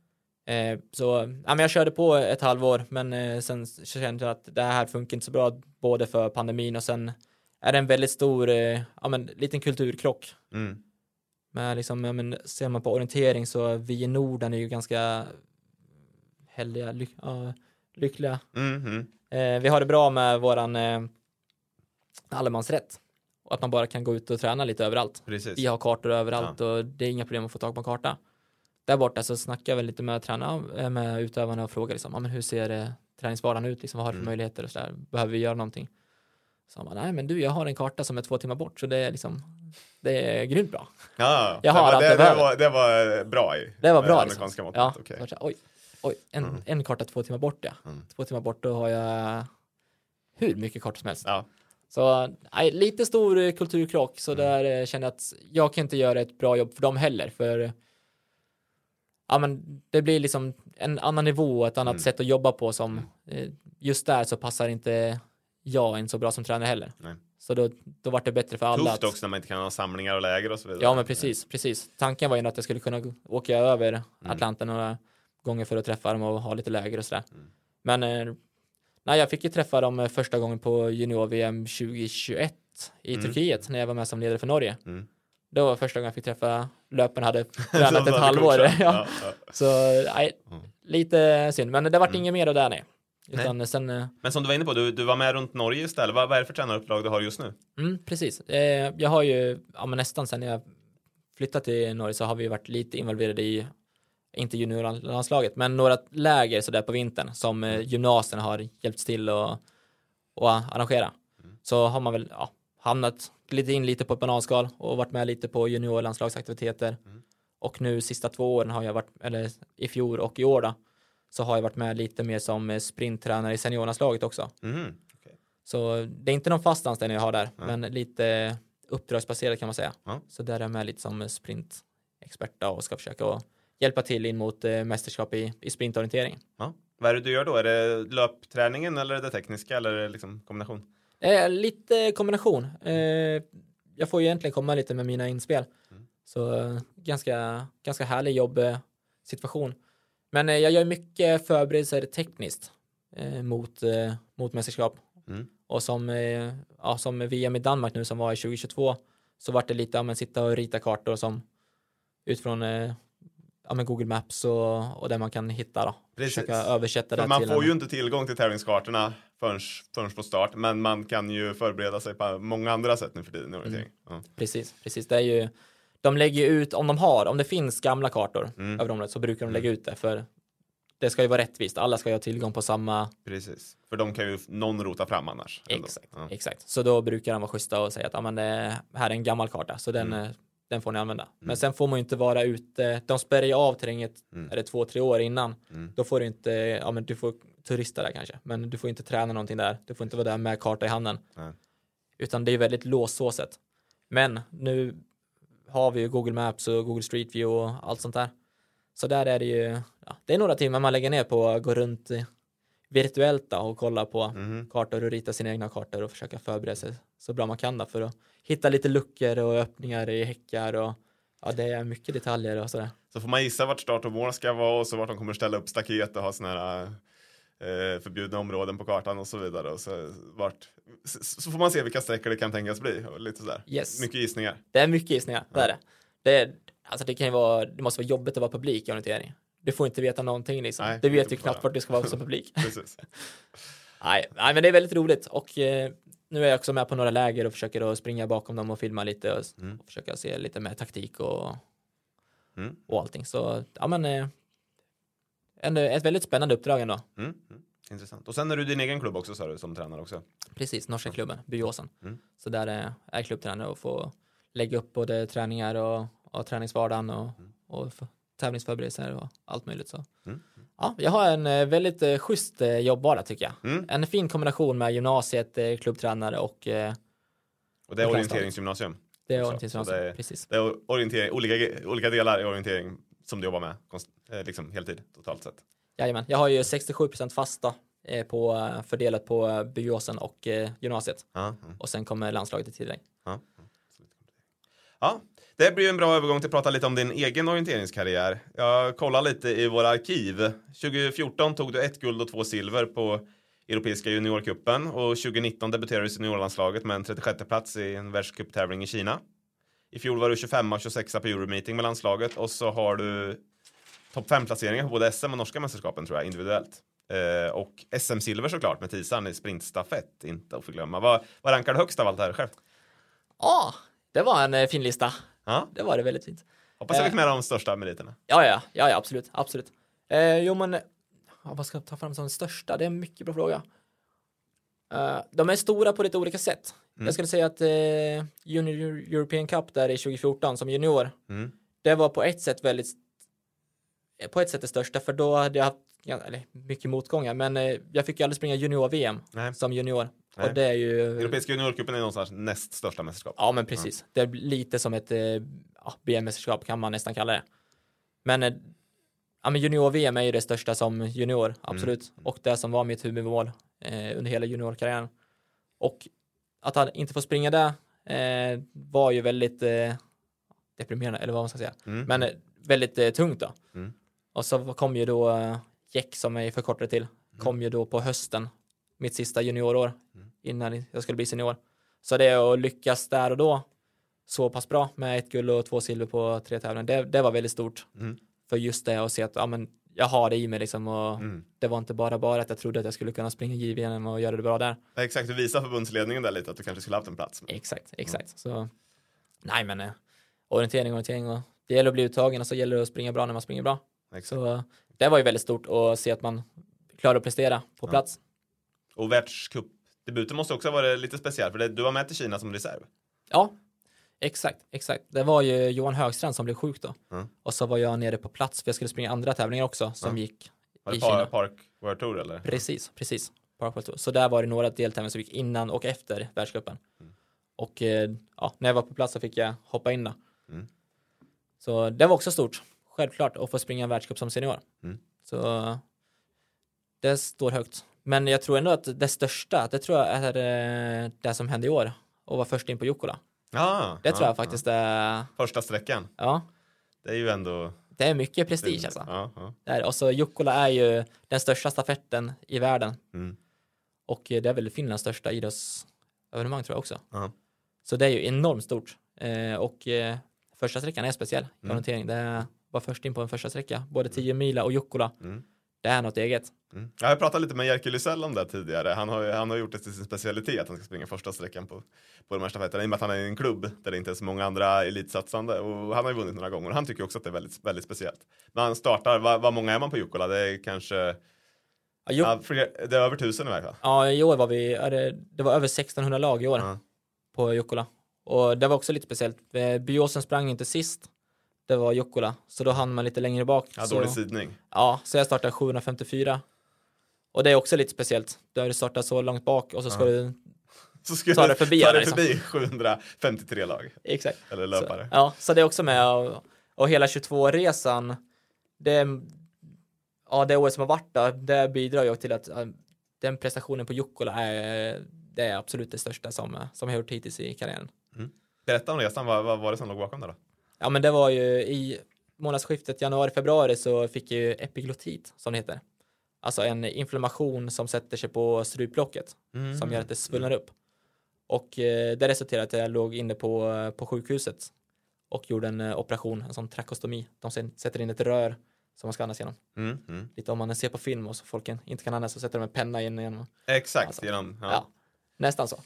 Men jag körde på ett halvår, men sen kände jag att det här funkar inte så bra både för pandemin och sen är det en väldigt stor liten kulturkrock. Men liksom, ser man på orientering så vi i Norden är ju ganska heldiga, lyckliga. Vi har det bra med våran allemansrätt. Och att man bara kan gå ut och träna lite överallt. Precis. Vi har kartor överallt och det är inga problem att få tag på en karta. Där borta så snackar jag väl lite med utövarna och frågar liksom, hur ser träningsvardagen ut? Liksom, vad har du för möjligheter och sådär? Behöver vi göra någonting? Så man, nej men du, jag har en karta som är 2 timmar bort så det är liksom, det är grymt bra. Ja, jag har det var bra i det var bra amerikanska måttet. Ja, okay. Oj, en karta 2 timmar bort 2 timmar bort då har jag hur mycket kartor som helst. Så lite stor kulturkrock så där känner jag att jag kan inte göra ett bra jobb för dem heller för det blir liksom en annan nivå, ett annat sätt att jobba på som just där så passar inte jag in så bra som tränare heller. Nej. Så då var det bättre för alla. Tufft också när man inte kan ha samlingar och läger och så vidare. Ja, men precis. Tanken var ju att jag skulle kunna åka över Atlanten några gånger för att träffa dem och ha lite läger och sådär. Men jag fick ju träffa dem första gången på junior-VM 2021 i Turkiet när jag var med som ledare för Norge. Det var första gången jag fick träffa löparna, hade tränat ett halvår. Ja. Så lite synd, men det vart inget mer av det nej. Utan sen, men som du var inne på, du var med runt Norge istället. Vad är det för tränaruppdrag du har just nu? Precis. Jag har ju nästan sen jag flyttade till Norge så har vi varit lite involverade i inte juniorlandslaget, men några läger så där på vintern som gymnasierna har hjälpt till och arrangera. Så har man väl hamnat lite på ett bananskal och varit med lite på juniorlandslagsaktiviteter. Och nu sista 2 åren har jag varit, eller i fjol och i år då, så har jag varit med lite mer som sprinttränare i seniorlandslaget också. Okay. Så det är inte någon fast anställning jag har där, men lite uppdragsbaserat kan man säga. Så där är jag med lite som sprint experta och ska försöka hjälpa till in mot mästerskap i sprintorientering. Ja. Vad är det du gör då? Är det löpträningen eller är det tekniska eller är det liksom kombination? Lite kombination. Jag får ju egentligen komma lite med mina inspel. Så ganska härlig jobbsituation. Men jag gör mycket förberedelser tekniskt mot mästerskap. Och som VM i Danmark nu som var i 2022 så var det lite sitta och rita kartor som utifrån Google Maps och där man kan hitta då. Försöka översätta det. Man får ju inte tillgång till tävlingskartorna förrän på start, men man kan ju förbereda sig på många andra sätt nu för tiden. Precis. Det är ju, de lägger ut, om det finns gamla kartor över området så brukar de lägga ut det, för det ska ju vara rättvist. Alla ska ju ha tillgång på samma. Precis, för de kan ju någon rota fram annars. Exakt. Så då brukar de vara schyssta och säga att det här är en gammal karta, så den får ni använda. Men sen får man ju inte vara ute. De spärrar ju av terränget är det 2-3 år innan. Då får du inte, du får turista där kanske, men du får inte träna någonting där. Du får inte vara där med karta i handen. Utan det är väldigt låst så sätt. Men nu har vi ju Google Maps och Google Street View och allt sånt där. Så där är det ju, det är några timmar man lägger ner på att gå runt virtuellt och kolla på kartor och rita sina egna kartor och försöka förbereda sig så bra man kan då, för att hitta lite luckor och öppningar i häckar och det är mycket detaljer och sådär. Så får man gissa vart start och mål ska vara och så vart de kommer ställa upp staket och ha såna här förbjudna områden på kartan och så vidare. Och så får man se vilka sträckor det kan tänkas bli och lite sådär. Yes. Mycket gissningar. Det är mycket gissningar, det är det. Det måste vara jobbigt att vara publik i orientering. Du får inte veta någonting liksom. Nej, du vet ju knappt vart du ska vara som publik. Precis. Nej, men det är väldigt roligt. Och nu är jag också med på några läger och försöker att springa bakom dem och filma lite och försöka se lite med taktik och allting. Så ett väldigt spännande uppdrag ändå. Intressant. Och sen är du din egen klubb också, sa du, som tränare också. Precis, norska klubben, Byåsen. Så där är jag klubbtränare och får lägga upp både träningar och träningsvardagen och tävlingsförberedelser och allt möjligt. Så. Jag har en väldigt schysst jobbvara tycker jag. En fin kombination med gymnasiet, klubbtränare och det är orienteringsgymnasium. Det är orienteringsgymnasium, precis. Det är orientering, olika delar i orientering som du jobbar med liksom heltid totalt sett. Jajamän, jag har ju 67% fasta fördelat på Byåsen och gymnasiet. Och sen kommer landslaget i tillägg. Ja, det blir ju en bra övergång till att prata lite om din egen orienteringskarriär. Jag kollar lite i våra arkiv. 2014 tog du 1 guld och 2 silver på Europeiska juniorkuppen och 2019 debuterade du i seniorlandslaget med en 36:e plats i en världscuptävling i Kina. I fjol var du 25 och 26 på Euromeeting med landslaget och så har du topp 5-placeringar på både SM och norska mästerskapen tror jag, individuellt. Och SM-silver såklart med Tisan i sprintstafett, inte att förglömma. Vad rankar du högst av allt det här själv? Det var en fin lista. Det var det väldigt fint. Hoppas jag fick med de största meriterna. Ja, absolut. Vad ska jag ta fram som den största? Det är en mycket bra fråga. De är stora på lite olika sätt. Jag skulle säga att Junior European Cup där i 2014 som junior, det var på ett sätt det största, för då hade jag haft mycket motgångar, men jag fick ju aldrig springa junior-VM som junior. Och det är ju Europeiska juniorcupen är någonstans näst största mästerskap. Ja, men precis. Det är lite som ett BM-mästerskap kan man nästan kalla det. Men junior-VM är ju det största som junior, absolut. Och det som var mitt huvudmål under hela juniorkarriären. Och att han inte får springa där var ju väldigt deprimerande, eller vad man ska säga. Men väldigt tungt då. Och så kom ju då Jack, som är förkortad till, kom ju då på hösten, mitt sista juniorår, innan jag skulle bli senior. Så det att lyckas där och då så pass bra med 1 guld och 2 silver på 3 tävlingar, det var väldigt stort. För just det att se att jag har det i mig liksom, och det var inte bara att jag trodde att jag skulle kunna springa JVM och göra det bra där. Ja, exakt, du visar förbundsledningen där lite att du kanske skulle haft en plats. Exakt. Så nej, men orientering och det gäller att bli uttagen och så gäller det att springa bra när man springer bra. Exakt. Så det var ju väldigt stort att se att man klarar att prestera på plats. Och världscupdebuten måste också vara lite speciell, för du var med till Kina som reserv. Ja, exakt. Det var ju Johan Högstrand som blev sjuk då. Och så var jag nere på plats, för jag skulle springa andra tävlingar också som gick var det i Kina. Park World Tour eller? Precis. Park World Tour. Så där var det några deltävlingar som gick innan och efter världscupen. Och när jag var på plats så fick jag hoppa in då. Så det var också stort. Självklart att få springa en världscup som senior. Så det står högt. Men jag tror ändå att det största, det tror jag är det som hände i år. Och var först in på Jukkola. Det tror jag faktiskt är... Första sträckan. Ja. Det är ju ändå... Det är mycket prestige alltså. Ja. Och så Jukkola är ju den största stafetten i världen. Och det är väl Finlands största idrottsevenemang tror jag också. Så det är ju enormt stort. Och första sträckan är speciell i orientering. Det var först in på en första sträcka. Både 10 mila och Jukkola. Det är något eget. Jag har pratat lite med Jerker Lysell om det tidigare. Han har gjort det till sin specialitet att han ska springa första sträckan på de här stafetterna. I och med att han är i en klubb där det inte är så många andra elitsatsande. Och han har ju vunnit några gånger. Och han tycker också att det är väldigt, väldigt speciellt. Men han startar, vad många är man på Jukkola? Det är kanske... det är över 1000 i varje fall. Ja, i år var det var över 1600 lag i år på Jukkola. Och det var också lite speciellt. Byåsen sprang inte sist. Det var Jukkola. Så då hann man lite längre bak. Ja, dålig sidning. Ja, så jag startade 754. Och det är också lite speciellt. Du har startat så långt bak och så ska du ta det förbi 753 lag. Exakt. Eller löpare. Så det är också med. Och hela 22-resan, det året som har varit där, det bidrar ju till att den prestationen på Jukkola det är absolut det största som jag har gjort hittills i karriären. Berätta om resan, vad var det som låg bakom det då? Ja, men det var ju i månadsskiftet januari-februari så fick jag ju epiglotit som det heter. Alltså en inflammation som sätter sig på struplocket som gör att det svullnar upp. Och det resulterade att jag låg inne på sjukhuset och gjorde en operation, en sån trakostomi. De sätter in ett rör som man ska andas genom. Lite om man ser på film och så folk inte kan andas så sätter de en penna in. Exakt, alltså, genom... nästan så.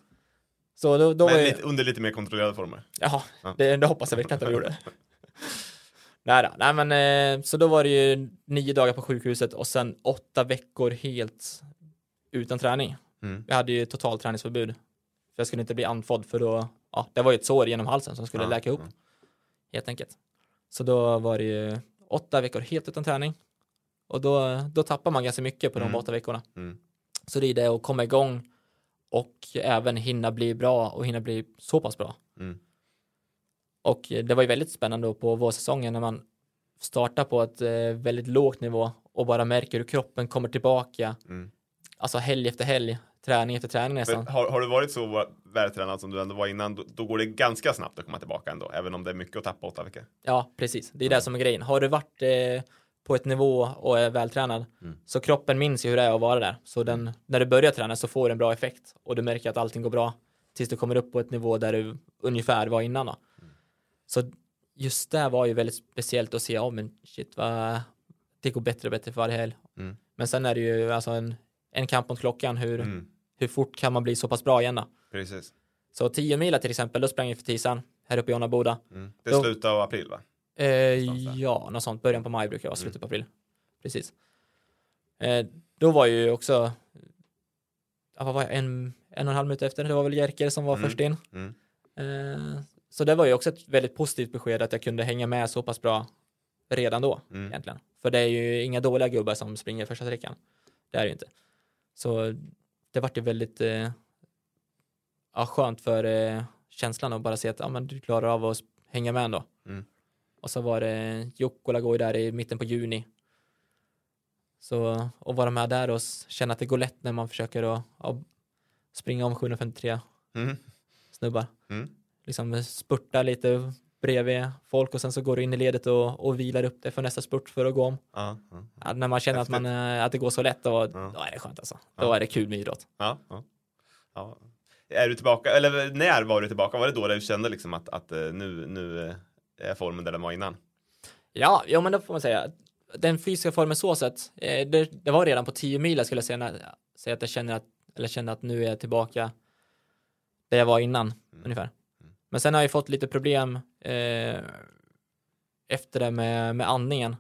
Så då men under lite mer kontrollerade former. Jaha, det hoppas jag verkligen att jag gjorde. Nej, men så då var det ju 9 dagar på sjukhuset och sen 8 veckor helt utan träning. Jag hade ju total träningsförbud. För jag skulle inte bli andfådd för då, det var ju ett sår genom halsen som skulle läka ihop. Helt enkelt. Så då var det ju 8 veckor helt utan träning. Och då tappar man ganska mycket på de 8 veckorna. Så det är det att komma igång och även hinna bli bra och hinna bli så pass bra. Och det var ju väldigt spännande på vårsäsongen när man startar på ett väldigt lågt nivå och bara märker hur kroppen kommer tillbaka. Alltså helg efter helg, träning efter träning nästan. Har du varit så vältränad som du ändå var innan, då går det ganska snabbt att komma tillbaka ändå, även om det är mycket att tappa 8 veckor. Ja, precis. Det är det som är grejen. Har du varit på ett nivå och är vältränad så kroppen minns ju hur det är att vara där. Så när du börjar träna så får du en bra effekt och du märker att allting går bra tills du kommer upp på ett nivå där du ungefär var innan då. Så just det var ju väldigt speciellt att se, men shit, det går bättre och bättre för varje helg. Men sen är det ju alltså en kamp mot klockan, hur fort kan man bli så pass bra igen då? Precis. Så 10 mila till exempel, då sprang jag för Tisan här uppe i Jonna-Boda. Det är slutet av april va? Ja, något sånt. Början på maj brukar vara slutet på april. Precis. Då var ju också vad var jag, en och en halv minut efter, det var väl Jerker som var först in. Så det var ju också ett väldigt positivt besked att jag kunde hänga med så pass bra redan då egentligen. För det är ju inga dåliga gubbar som springer första sträckan. Det är det ju inte. Så det var ju väldigt skönt för känslan att bara se att men du klarar av att hänga med ändå. Och så var det Jukkola går ju där i mitten på juni. Så att vara med där och känna att det går lätt när man försöker att springa om 753 snubbar. Liksom spurta lite bredvid folk och sen så går du in i ledet och vilar upp det för nästa spurt för att gå om. När man känner att det går så lätt då är det skönt alltså. Då är det kul med idrott. Är du tillbaka, eller när var du tillbaka? Var det då du kände liksom att nu är formen där den var innan? Ja, men då får man säga den fysiska formen så sett, det var redan på 10 mil skulle jag säga att jag kände att nu är jag tillbaka där jag var innan ungefär. Men sen har jag fått lite problem efter det med andningen.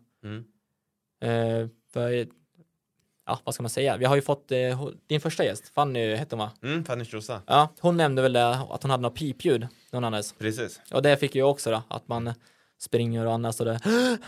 För vad ska man säga? Vi har ju fått din första gäst, Fanny hette hon va? Fanny Strosa. Ja, hon nämnde väl det, att hon hade något pipljud någon annans. Precis. Och det fick jag också då, att man springer och andas och det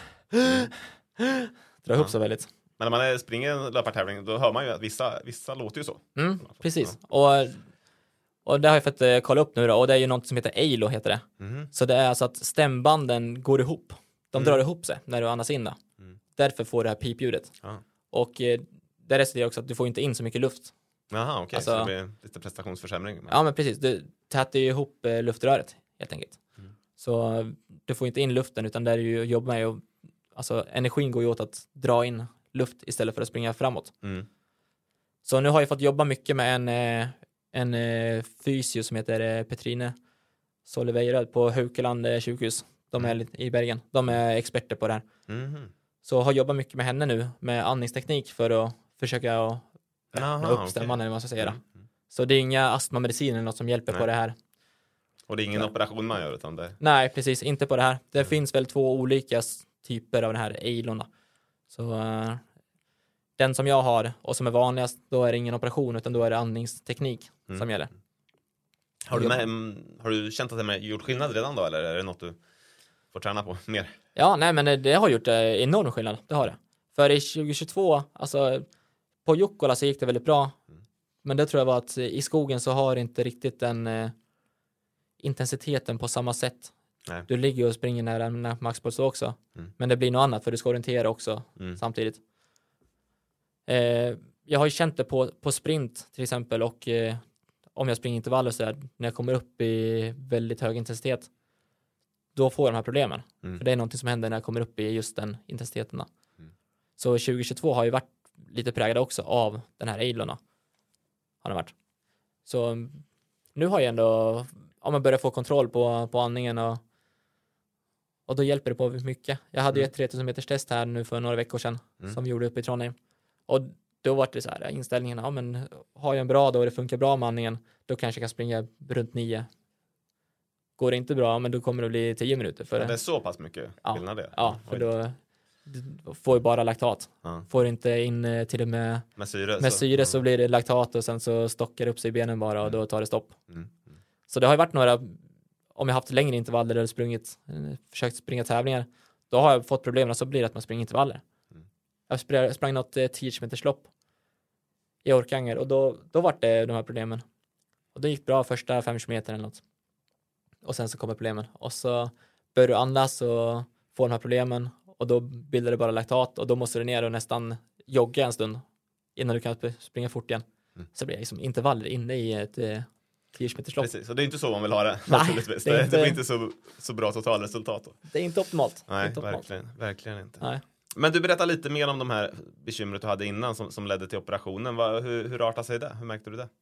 drar upp så väldigt. Men när man springer en löpartävling då hör man ju att vissa låter ju så. Precis. Och Och det har jag fått kolla upp nu då. Och det är ju något som heter EILO heter det. Så det är alltså att stämbanden går ihop. De drar ihop sig när du andas in då. Därför får det här pipljudet. Och det resulterar också att du får inte in så mycket luft. Jaha, okej. Alltså, så det blir lite prestationsförsämring. Ja, men precis. Du tätar ju ihop luftröret helt enkelt. Så du får inte in luften utan där du jobbar med och, alltså energin går ju åt att dra in luft istället för att springa framåt. Så nu har jag fått jobba mycket med en fysio som heter Petrine Soliveira på Haukeland sjukhus. De är i Bergen. De är experter på det här. Så har jobbat mycket med henne nu med andningsteknik för att försöka öppna upp stämman eller vad man ska säga. Så det är inga astmamediciner eller något som hjälper på det här. Och det är ingen operation man gör utan det? Nej, precis. Inte på det här. Det finns väl 2 olika typer av den här EILON. Så den som jag har och som är vanligast, då är det ingen operation utan då är det andningsteknik som gäller. Har du känt att det har gjort skillnad redan då eller är det något du får träna på mer? Ja, nej men det har gjort enorm skillnad. Det har det. För i 2022, alltså på Jukkola så gick det väldigt bra. Men det tror jag var att i skogen så har inte riktigt den intensiteten på samma sätt. Nej. Du ligger och springer nära maxpuls också. Men det blir något annat för du ska orientera också samtidigt. Jag har ju känt det på sprint till exempel och om jag springer intervaller så där, när jag kommer upp i väldigt hög intensitet då får jag de här problemen. För det är någonting som händer när jag kommer upp i just den intensiteten. Så 2022 har ju varit lite präglad också av den här EILON. Har det varit. Så nu har jag ändå om man börjar få kontroll på andningen och då hjälper det på mycket. Jag hade ju ett 3000 meters test här nu för några veckor sedan som vi gjorde uppe i Trondheim. Och då var det så här inställningen, ja men har jag en bra dag och det funkar bra med andningen, då kanske jag kan springa runt 9. Går det inte bra, men då kommer det bli 10 minuter. För det är så pass mycket skillnad det? Ja, för då får ju bara laktat. Får du inte in till och med syre så blir det laktat och sen så stockar det upp sig i benen bara och då tar det stopp. Så det har ju varit några, om jag haft längre intervaller eller försökt springa tävlingar, då har jag fått problem och så blir det att man springer intervaller. Jag sprang något 10 meters lopp i Orkanger och då var det de här problemen. Och det gick bra första 5 kilometer eller något. Och sen så kommer problemen. Och så börjar du andas och får de här problemen. Och då bildar det bara laktat. Och då måste du ner och nästan jogga en stund innan du kan springa fort igen. Så blir det liksom intervaller inne i ett 10 meters lopp. Precis, och det är inte så man vill ha det. Nej, det blir inte så bra totalresultat då. Det är inte optimalt. Nej, verkligen inte. Nej. Men du berättar lite mer om de här bekymret du hade innan som ledde till operationen. Hur artade sig det? Hur märkte du det?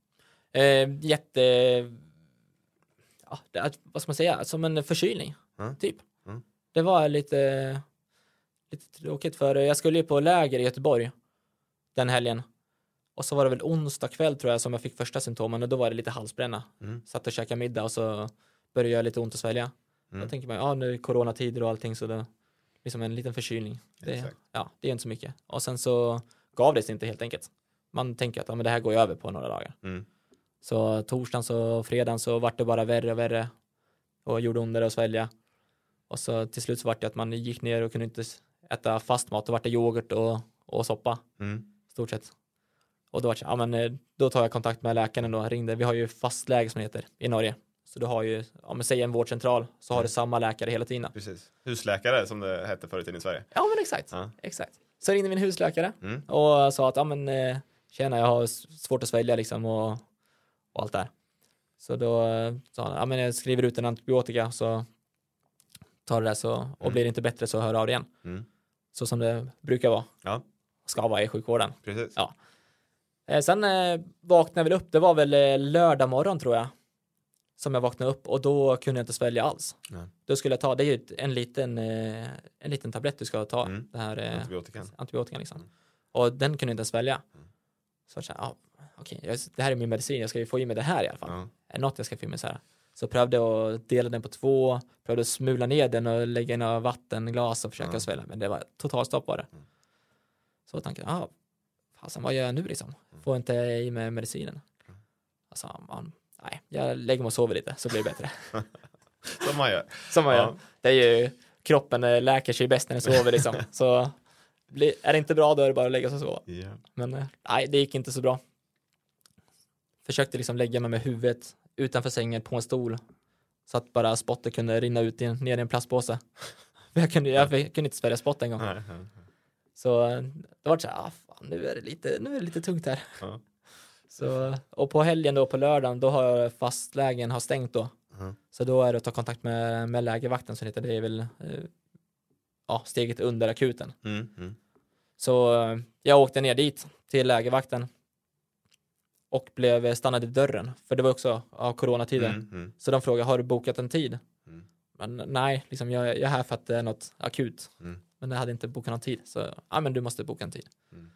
Vad ska man säga? Som en förkylning, typ. Det var lite tråkigt för jag skulle ju på läger i Göteborg den helgen. Och så var det väl onsdag kväll tror jag som jag fick första symptomen och då var det lite halsbränna. Satt och käkade middag och så började jag lite ont att svälja. Då tänker man, nu är coronatider och allting så det liksom en liten förkylning. Det är inte så mycket. Och sen så gav det sig inte helt enkelt. Man tänker att men det här går ju över på några dagar. Så torsdagen och fredagen så var det bara värre och värre. Och gjorde ondare att svälja. Och så till slut så var det att man gick ner och kunde inte äta fast mat. Då var det yoghurt och soppa. Stort sett. Och då var det då tar jag kontakt med läkaren då. Ringde. Vi har ju fastläge som det heter i Norge. Så du har ju, säg en vårdcentral så har du samma läkare hela tiden. Precis. Husläkare som det hette förut i Sverige. Ja men exakt. Så ringde min husläkare och sa att tjena jag har svårt att svälja liksom och allt där. Så då sa han, jag skriver ut en antibiotika så tar det där så och blir det inte bättre så hör av det igen. Så som det brukar vara. Ja. Ska vara i sjukvården. Precis. Ja. Sen vaknade jag väl upp, det var väl lördag morgon tror jag. Som jag vaknade upp och då kunde jag inte svälja alls. Då skulle jag ta, det är ju en liten tablett du ska ta. Det här, antibiotikan liksom. Och den kunde jag inte svälja. Så jag sa, okej, det här är min medicin, jag ska ju få i mig det här i alla fall. Är något jag ska få i mig så här. Så prövade jag att dela den på 2, prövade att smula ner den och lägga in vattenglas och försöka svälja. Men det var totalstopp bara. Så tanken, vad gör jag nu liksom? Får inte i mig medicinen. Alltså, nej, jag lägger mig och sover lite så blir det bättre. Som man gör. Det är ju, kroppen läker sig bäst när den sover liksom. Så är det inte bra då är det bara att lägga sig och sova. Men nej, det gick inte så bra. Försökte liksom lägga mig med huvudet utanför sängen på en stol. Så att bara spottet kunde rinna ut ner i en plastpåse. Jag kunde inte svälja spott en gång. Så det var så här, fan, nu är det lite tungt här. Ja. Så, och på helgen då, på lördagen, då har fastlägen har stängt då. Så då är det att ta kontakt med lägervakten, så det är väl steget under akuten. Så jag åkte ner dit till lägervakten och blev stannad i dörren, för det var också av coronatider. Så de frågade, har du bokat en tid? Men nej, liksom, jag är här för att det är något akut. Men jag hade inte bokat någon tid. Så, men du måste boka en tid.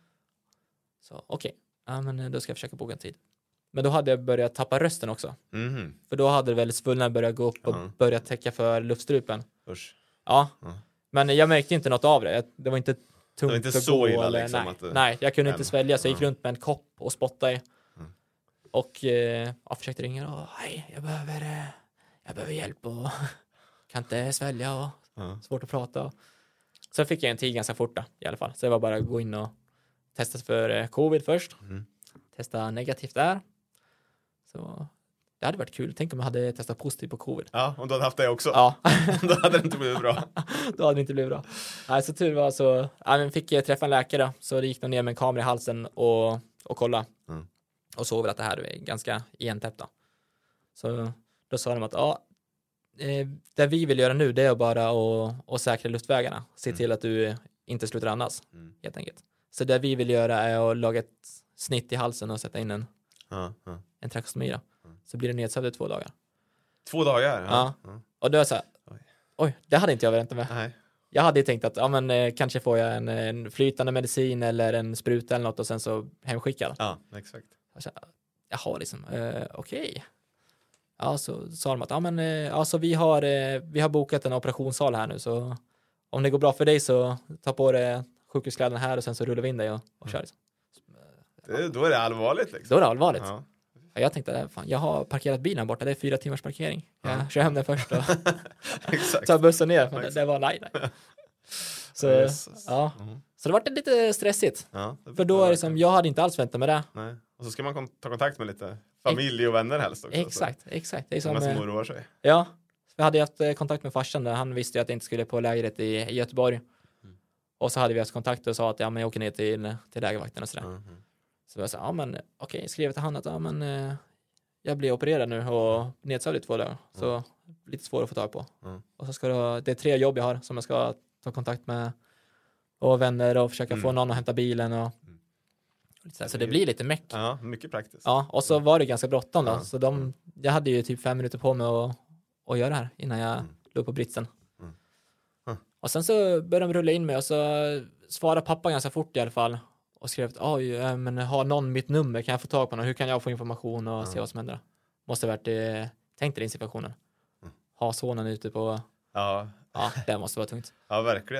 Så okej. Men då ska jag försöka boka en tid. Men då hade jag börjat tappa rösten också. För då hade det väl svullnaden börjat gå upp och börjat täcka för luftstrupen. Usch. Ja. Men jag märkte inte något av det. Det var inte tungt det var inte att så gå. Illa, eller, liksom, nej, jag kunde inte svälja. Så jag gick runt med en kopp och spottade i. Och jag försökte ringa. Och, hej, jag behöver hjälp och kan inte svälja och svårt att prata. Så fick jag en tid ganska fort då, i alla fall. Så det var bara att gå in och testa för covid först. Testa negativt där. Så det hade varit kul. Tänk om jag hade testat positivt på covid. Ja, om du hade haft det också. Ja. Då hade det inte blivit bra. Då hade det inte blivit bra. Nej, så tur var så... jag fick träffa en läkare. Så det gick de ner med en kamera i halsen och kolla. Och såg väl att det här är ganska igentäppt då. Så då sa de att det vi vill göra nu, det är bara att säkra luftvägarna. Se till att du inte slutar andas, helt enkelt. Så det vi vill göra är att laga ett snitt i halsen och sätta in en trakostomi då. Så blir det nedsövd i 2 dagar. 2 dagar? Ja. Och då är så här, oj, det hade inte jag väntat med. Nej. Jag hade tänkt att kanske får jag en flytande medicin eller en spruta eller något och sen så hemskickad. Ja, exakt. Jag har liksom, okej. Ja, så sa de att så vi har bokat en operationssal här nu, så om det går bra för dig så ta på dig sjukhuskläderna här och sen så rullar vi in dig och kör. Liksom. Då är det allvarligt liksom. Då är det allvarligt. Ja. Jag tänkte, jag har parkerat bilen här borta, det är 4 timmars parkering. Jag kör hem den först och tar bussen ner. Men det var nej. Så, så det var lite stressigt. Ja, för då är det som, jag hade inte alls väntat med det. Nej. Och så ska man ta kontakt med lite familj och vänner helst också. Exakt. Det är som oroar sig. Ja, vi hade haft kontakt med farsan där. Han visste ju att jag inte skulle på lägret i Göteborg. Och så hade vi haft kontakt och sa att jag åker ner till lägervakten och sådär. Så jag sa, okej, skrev till han att jag blir opererad nu och nedsövd i 2 dagar. Så lite svårt att få tag på. Och så det är 3 jobb jag har som jag ska ta kontakt med och vänner och försöka få någon att hämta bilen och så det blir lite meck. Ja, mycket praktiskt. Ja, och så var det ganska bråttom då. Så jag hade ju typ 5 minuter på mig att göra det här innan jag låg på britsen. Och sen så började de rulla in mig och så svarade pappa ganska fort i alla fall. Och skrev att men har någon mitt nummer, kan jag få tag på någon? Hur kan jag få information och se vad som händer? Måste varit tänkt dig den situationen. Ha sonen ute på... Ja, det måste vara tungt. Ja, verkligen.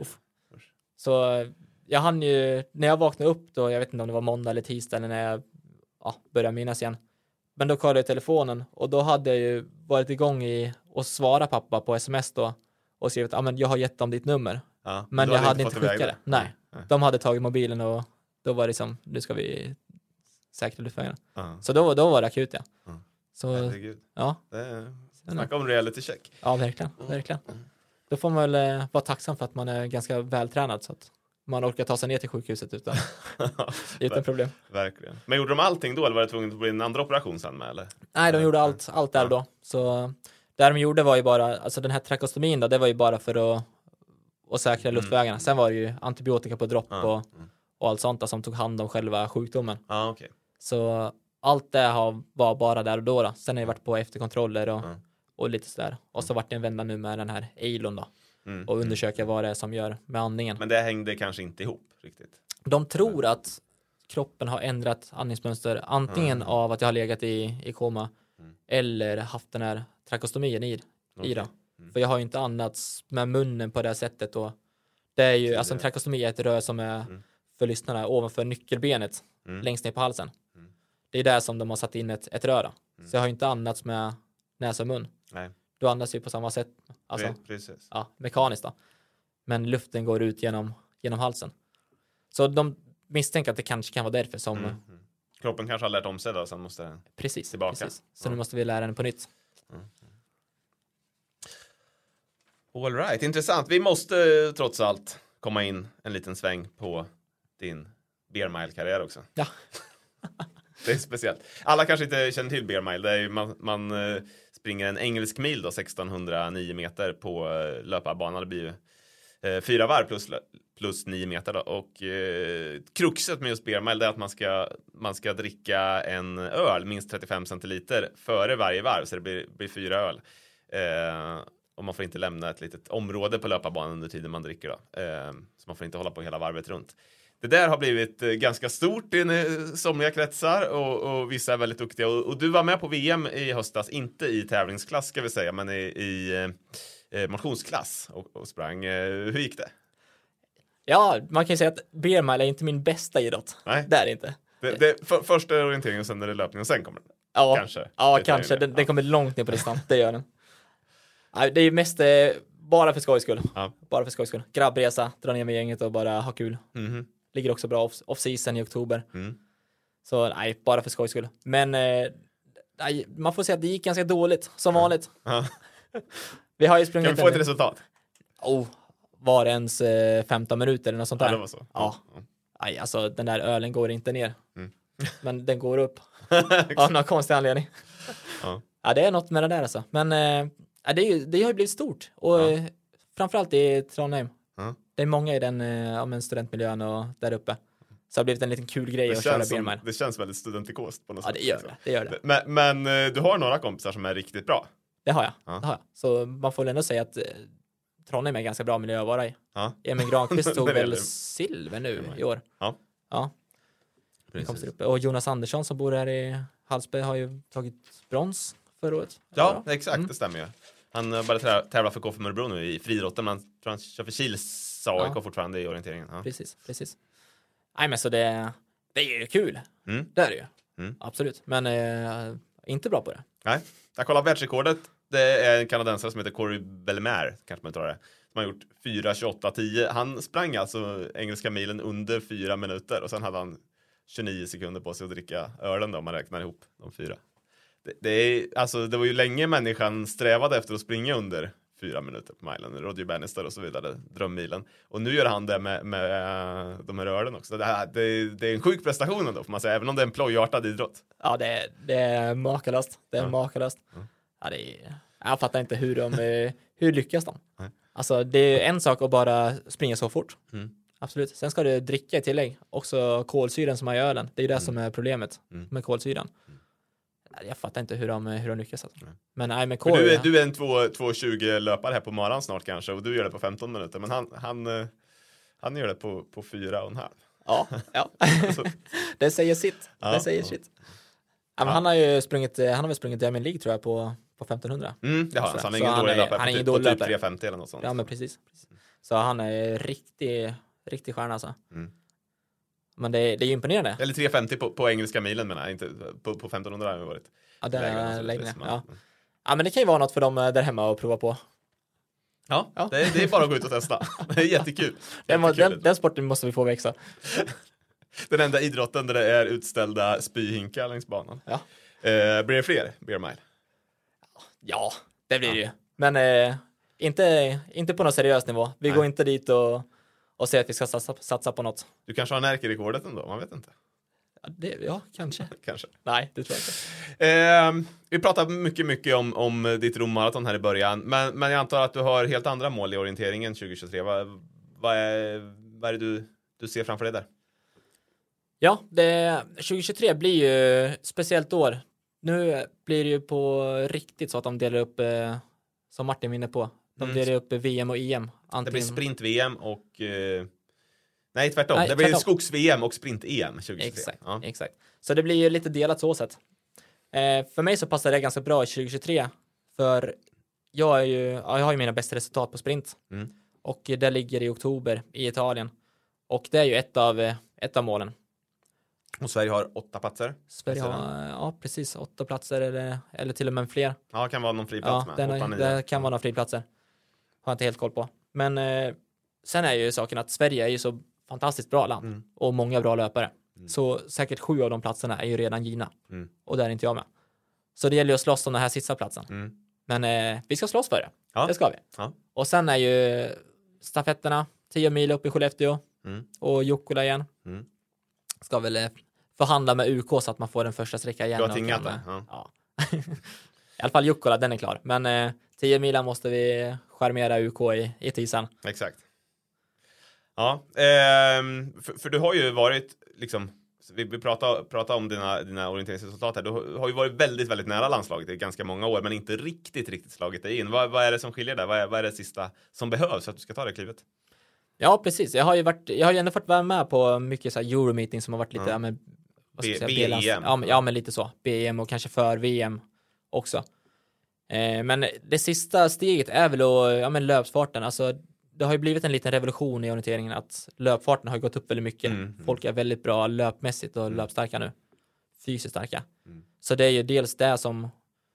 Så jag hann ju, när jag vaknade upp då, jag vet inte om det var måndag eller tisdag eller när jag började minnas igen. Men då kollade jag telefonen och då hade jag ju varit igång i och svara pappa på sms då och skrivit att jag har gett dem ditt nummer. Ja, men jag hade inte skickat det. Nej. De hade tagit mobilen och då var det som, nu ska vi säkra luftvägarna. Så då var det akut, ja. Så, herregud. Ja. Snacka om reality check. Ja, verkligen. Då får man väl vara tacksam för att man är ganska vältränad så att man orkar ta sig ner till sjukhuset utan problem. Verkligen. Men gjorde de allting då eller var det tvungen att bli en andra operation sen med? Eller? Nej, de gjorde allt där då. Så det de gjorde var ju bara, alltså den här trakostomin då, det var ju bara för att säkra luftvägarna. Sen var det ju antibiotika på dropp och allt sånt där som tog hand om själva sjukdomen. Okay. Så allt det var bara där och då. Sen har jag varit på efterkontroller och lite sådär. Och så vart det en vända nu med den här Eilon då. Och undersöka vad det är som gör med andningen. Men det hängde kanske inte ihop riktigt. De tror att kroppen har ändrat andningsmönster. Antingen av att jag har legat i koma. Eller haft den här trakostomin i då. För jag har ju inte andats med munnen på det här sättet då. Det är ju, alltså en trakostomi är ett rör som är för lyssnarna ovanför nyckelbenet. Längst ner på halsen. Det är där som de har satt in ett rör då. Så jag har ju inte andats med näsa och mun. Nej. Du andas ju på samma sätt. Alltså, precis. Ja, mekaniskt då. Men luften går ut genom halsen. Så de misstänker att det kanske kan vara därför som... Kunde kroppen kanske har lärt om sig då, så han måste tillbaka. Precis. Så nu måste vi lära den på nytt. All right, intressant. Vi måste trots allt komma in en liten sväng på din Bear Mile-karriär också. Ja. Det är speciellt. Alla kanske inte känner till Bear Mile. Det är ju man springer en engelsk mil då, 1609 meter på löparbanan. Det blir ju 4 varv plus 9 meter då. Och kruxet med just Bear Mile är att man ska dricka en öl, minst 35 centiliter, före varje varv. Så det blir 4 öl. Och man får inte lämna ett litet område på löparbanan under tiden man dricker då. Så man får inte hålla på hela varvet runt. Det där har blivit ganska stort i somliga kretsar och vissa är väldigt duktiga. Och du var med på VM i höstas, inte i tävlingsklass ska vi säga, men i motionsklass och sprang. Hur gick det? Ja, man kan ju säga att Bear Mile är inte min bästa idrott. Nej. Det är det inte. Först är orienteringen och sen är det löpning och sen kommer den. Ja, kanske. Ja, kanske. Den kommer långt ner på listan. Det gör den. Det är ju mest bara för skojs skull. Ja. Bara för skojs skull. Grabbresa, dra ner med gänget och bara ha kul. Mm-hmm. Ligger också bra off-season i oktober. Mm. Så nej, bara för skojs skull. Men man får säga att det gick ganska dåligt, som vanligt. Ja. Vi har ju sprungit. Kan vi få ett resultat? Var det ens 15 minuter eller något sånt där? Ja, det var så. Ja. Nej, alltså den där ölen går inte ner. Mm. Men den går upp. Av någon konstig anledning. Ja, det är något med det där alltså. Men det har ju blivit stort. Och framförallt i Trondheim. Det är många i den studentmiljön och där uppe. Så det har blivit en liten kul grej att köra Bear Mile. Det känns väldigt studentikost på något sätt. Ja, det gör det. Men du har några kompisar som är riktigt bra. Det har jag. Så man får väl ändå säga att Trondheim är en ganska bra miljö att vara i. Emil Granqvist tog väl silver nu i år. Ja. Och Jonas Andersson som bor här i Hallsberg har ju tagit brons förra året. Ja, exakt, det stämmer ju. Han började tävla för KF Örebro nu i friidrotten, men tror han kör för Kils AIK fortfarande i orienteringen. Ja. Precis. Nej, men så det är ju kul. Det är det ju. Absolut. Men inte bra på det. Nej, jag kollar världsrekordet. Det är en kanadensare som heter Corey Bellemare, kanske man tror det, som har gjort 4:28:10. Han sprang alltså engelska milen under 4 minuter och sen hade han 29 sekunder på sig att dricka ölen då, om man räknar ihop de 4. Det var ju länge människan strävade efter att springa under 4 minuter på milen. Roger Bannister och så vidare, drömmilen. Och nu gör han det med de här ölen också. Det är en sjuk prestation ändå, får man säga, även om det är en plojartad idrott. Ja, det är makalöst. Det är makalöst. Ja, jag fattar inte hur lyckas de. Alltså, det är en sak att bara springa så fort. Absolut. Sen ska du dricka i tillägg. Också kolsyran som har i ölen. Det är ju det som är problemet med kolsyran. Jag fattar inte hur de lyckas. Alltså. Men nej, med kol, du är en 2:20 löpare här på maran snart kanske. Och du gör det på 15 minuter. Men han gör det på 4,5. Ja. Det säger sitt. Det säger sitt. Ja, men han har väl sprungit Diamond League tror jag på 1500. Det har han. Så han är ingen dålig löpare. Han är ingen dålig löpare. Typ 3:50 eller något sånt. Ja, men precis. Så han är riktig stjärna alltså. Men det är ju imponerande. Eller 3:50 på engelska milen, men inte på 1500 har det varit. Ja, det är längre. Ja, men det kan ju vara något för dem där hemma att prova på. Ja. Det är bara att gå ut och testa. Det är jättekul. Den sporten måste vi få växa. Den enda idrotten där det är utställda spyhinkar längs banan. Ja. Blir det fler Bear Mile? Ja, det blir det ju. Men inte på någon seriös nivå. Vi går inte dit och säger att vi ska satsa på något. Du kanske har närkerekordet ändå, man vet inte. Ja, kanske. Kanske. Nej, det tror jag inte. Vi pratar mycket om ditt Rom-maraton här i början. Men jag antar att du har helt andra mål i orienteringen 2023. Vad är det du ser framför dig där? Ja, 2023 blir ju ett speciellt år. Nu blir det ju på riktigt så att de delar upp, som Martin vinner på. De delar upp VM och EM. Det blir sprint-VM och... Nej, tvärtom. Det blir skogs-VM och sprint-EM 2023. Exakt. Så det blir ju lite delat så sätt. För mig så passar det ganska bra i 2023. För jag har ju mina bästa resultat på sprint. Och det ligger i oktober i Italien. Och det är ju ett av målen. Och Sverige har 8 platser. Sverige har, precis 8 platser eller till och med fler. Ja, det kan vara någon friplats med. Det kan vara några friplatser. Har jag inte helt koll på. Men sen är ju saken att Sverige är ju så fantastiskt bra land. Och många bra löpare. Så säkert 7 av de platserna är ju redan givna. Och där är inte jag med. Så det gäller ju att slåss om den här sista platsen. Men vi ska slåss för det. Ja. Det ska vi. Ja. Och sen är ju stafetterna 10 mil upp i Skellefteå. Och Jukkola igen. Ska väl förhandla med UK så att man får den första sträcka igen. Du har tingat det? Ja. I alla fall Jukkola, den är klar. Men 10 milar måste vi skärmera UK i tisen. Exakt. Ja, för du har ju varit liksom, vi pratar om dina orienteringsresultat här. Du har ju varit väldigt, väldigt nära landslaget i ganska många år, men inte riktigt slagit dig in. Vad är det som skiljer där? Vad är det sista som behövs för att du ska ta det klivet? Ja, precis. Jag har ju ändå fått vara med på mycket så här Euromeeting som har varit lite BEM. Ja, men lite så. BEM och kanske för VM också. Men det sista steget är väl löpsfarten. Alltså, det har ju blivit en liten revolution i orienteringen att löpfarten har gått upp väldigt mycket. Folk är väldigt bra löpmässigt och löpstarka nu. Fysiskt starka. Så det är ju dels det som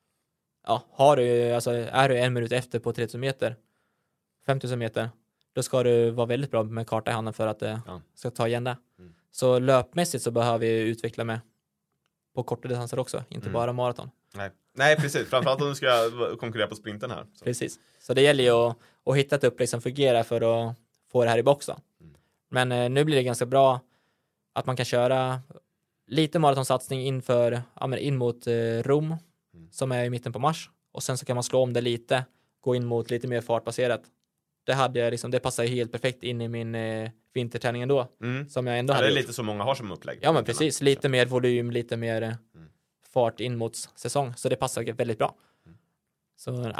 är du 1 minut efter på 3000 meter 5000 meter då ska du vara väldigt bra med karta i handen för att det ska ta igen det. Så löpmässigt så behöver vi utveckla med på korta distanser också, inte bara maraton. Nej, precis. Framförallt om du ska konkurrera på sprinten här. Så. Precis. Så det gäller ju att hitta ett upplägg som fungerar för att få det här i boxen. Men nu blir det ganska bra att man kan köra lite maratonsatsning in mot Rom som är i mitten på mars. Och sen så kan man slå om det lite, gå in mot lite mer fartbaserat. Det passar helt perfekt in i min vinterträning ändå. Som jag ändå hade det är gjort. lite så många har som upplägg. Ja, men precis. Lite mer volym, lite mer fart in mot säsong. Så det passar väldigt bra. Så,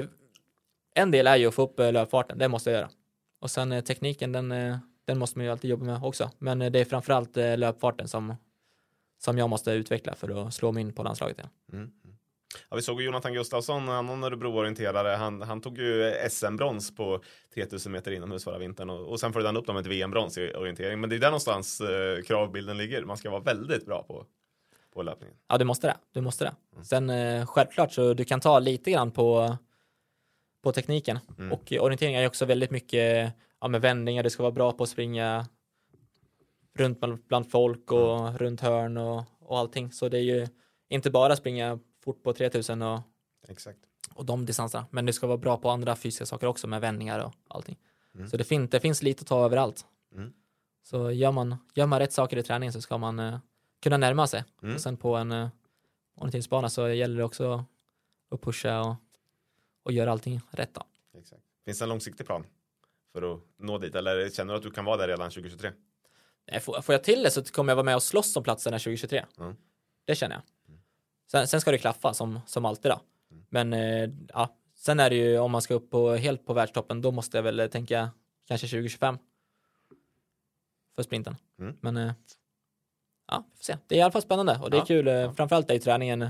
en del är ju att få upp löpfarten. Det måste jag göra. Och sen tekniken, den måste man ju alltid jobba med också. Men det är framförallt löpfarten som jag måste utveckla för att slå mig in på landslaget igen. Ja, vi såg ju Jonathan Gustafsson, någon Örebro-orienterare. Han tog ju SM-brons på 3000 meter inomhus förra vintern. Och sen följde han upp dem med ett VM-brons i orientering. Men det är där någonstans kravbilden ligger. Man ska vara väldigt bra på löpningen. Ja, du måste det. Sen självklart så du kan ta lite grann på tekniken. Och orientering är ju också väldigt mycket med vändningar. Du ska vara bra på att springa runt bland folk och runt hörn och allting. Så det är ju inte bara springa fort på 3000 och de distanserna. Men du ska vara bra på andra fysiska saker också med vändningar och allting. Så det finns lite att ta överallt. Så gör man rätt saker i träningen så ska man kunna närma sig. Och sen på en orienteringsbana så gäller det också att pusha och göra allting rätt då. Exakt. Finns det en långsiktig plan för att nå dit? Eller känner du att du kan vara där redan 2023? Nej, får jag till det så kommer jag vara med och slåss om platserna 2023. Det känner jag. Sen ska det klaffa som alltid då. Men sen är det ju om man ska upp helt på världstoppen, då måste jag väl tänka kanske 2025 för sprinten. Men vi får se. Det är i alla fall spännande och det är kul. Framförallt är träningen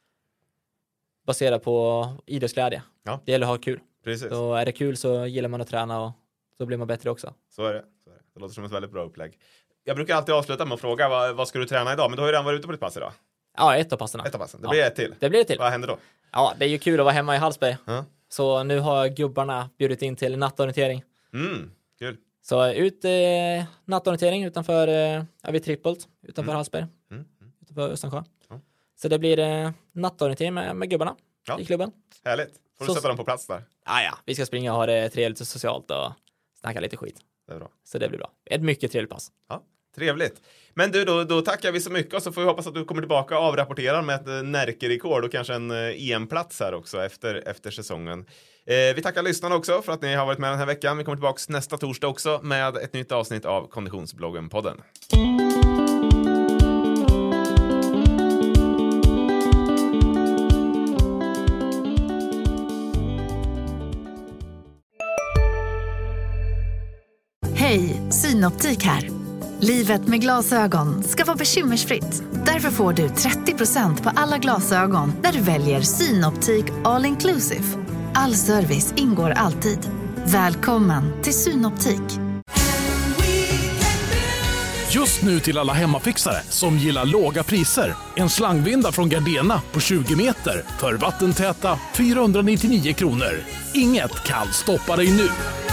baserad på idrottsglädje. Det gäller att ha kul. Precis. Så är det kul så gillar man att träna och så blir man bättre också. Så är det. Det låter som ett väldigt bra upplägg. Jag brukar alltid avsluta med att fråga vad ska du träna idag? Men du har ju redan varit ute på ditt pass idag. Ja, ett av passen. Det blir ett till. Det blir ett till. Vad händer då? Ja, det är ju kul att vara hemma i Hallsberg. Så nu har gubbarna bjudit in till nattorientering. Kul. Så ut nattorientering utanför vid Trippelt utanför Hallsberg. Utanför Östansjö. Så det blir nattorientering med gubbarna i klubben. Härligt. Får du sätta dem på plats där? Ja. Vi ska springa och ha det trevligt och socialt och snacka lite skit. Det är bra. Så det blir bra. Ett mycket trevligt pass. Ja, trevligt. Men du, då tackar vi så mycket och så får vi hoppas att du kommer tillbaka och avrapporterar med ett Närke-rekord och kanske en EM-plats här också efter säsongen. Vi tackar lyssnarna också för att ni har varit med den här veckan. Vi kommer tillbaka nästa torsdag också med ett nytt avsnitt av Konditionsbloggen-podden. Hej, Synoptik här. Livet med glasögon ska vara bekymmersfritt. Därför får du 30% på alla glasögon när du väljer Synoptik All Inclusive. All service ingår alltid. Välkommen till Synoptik. Just nu till alla hemmafixare som gillar låga priser. En slangvinda från Gardena på 20 meter för vattentäta 499 kronor. Inget kan stoppa dig nu.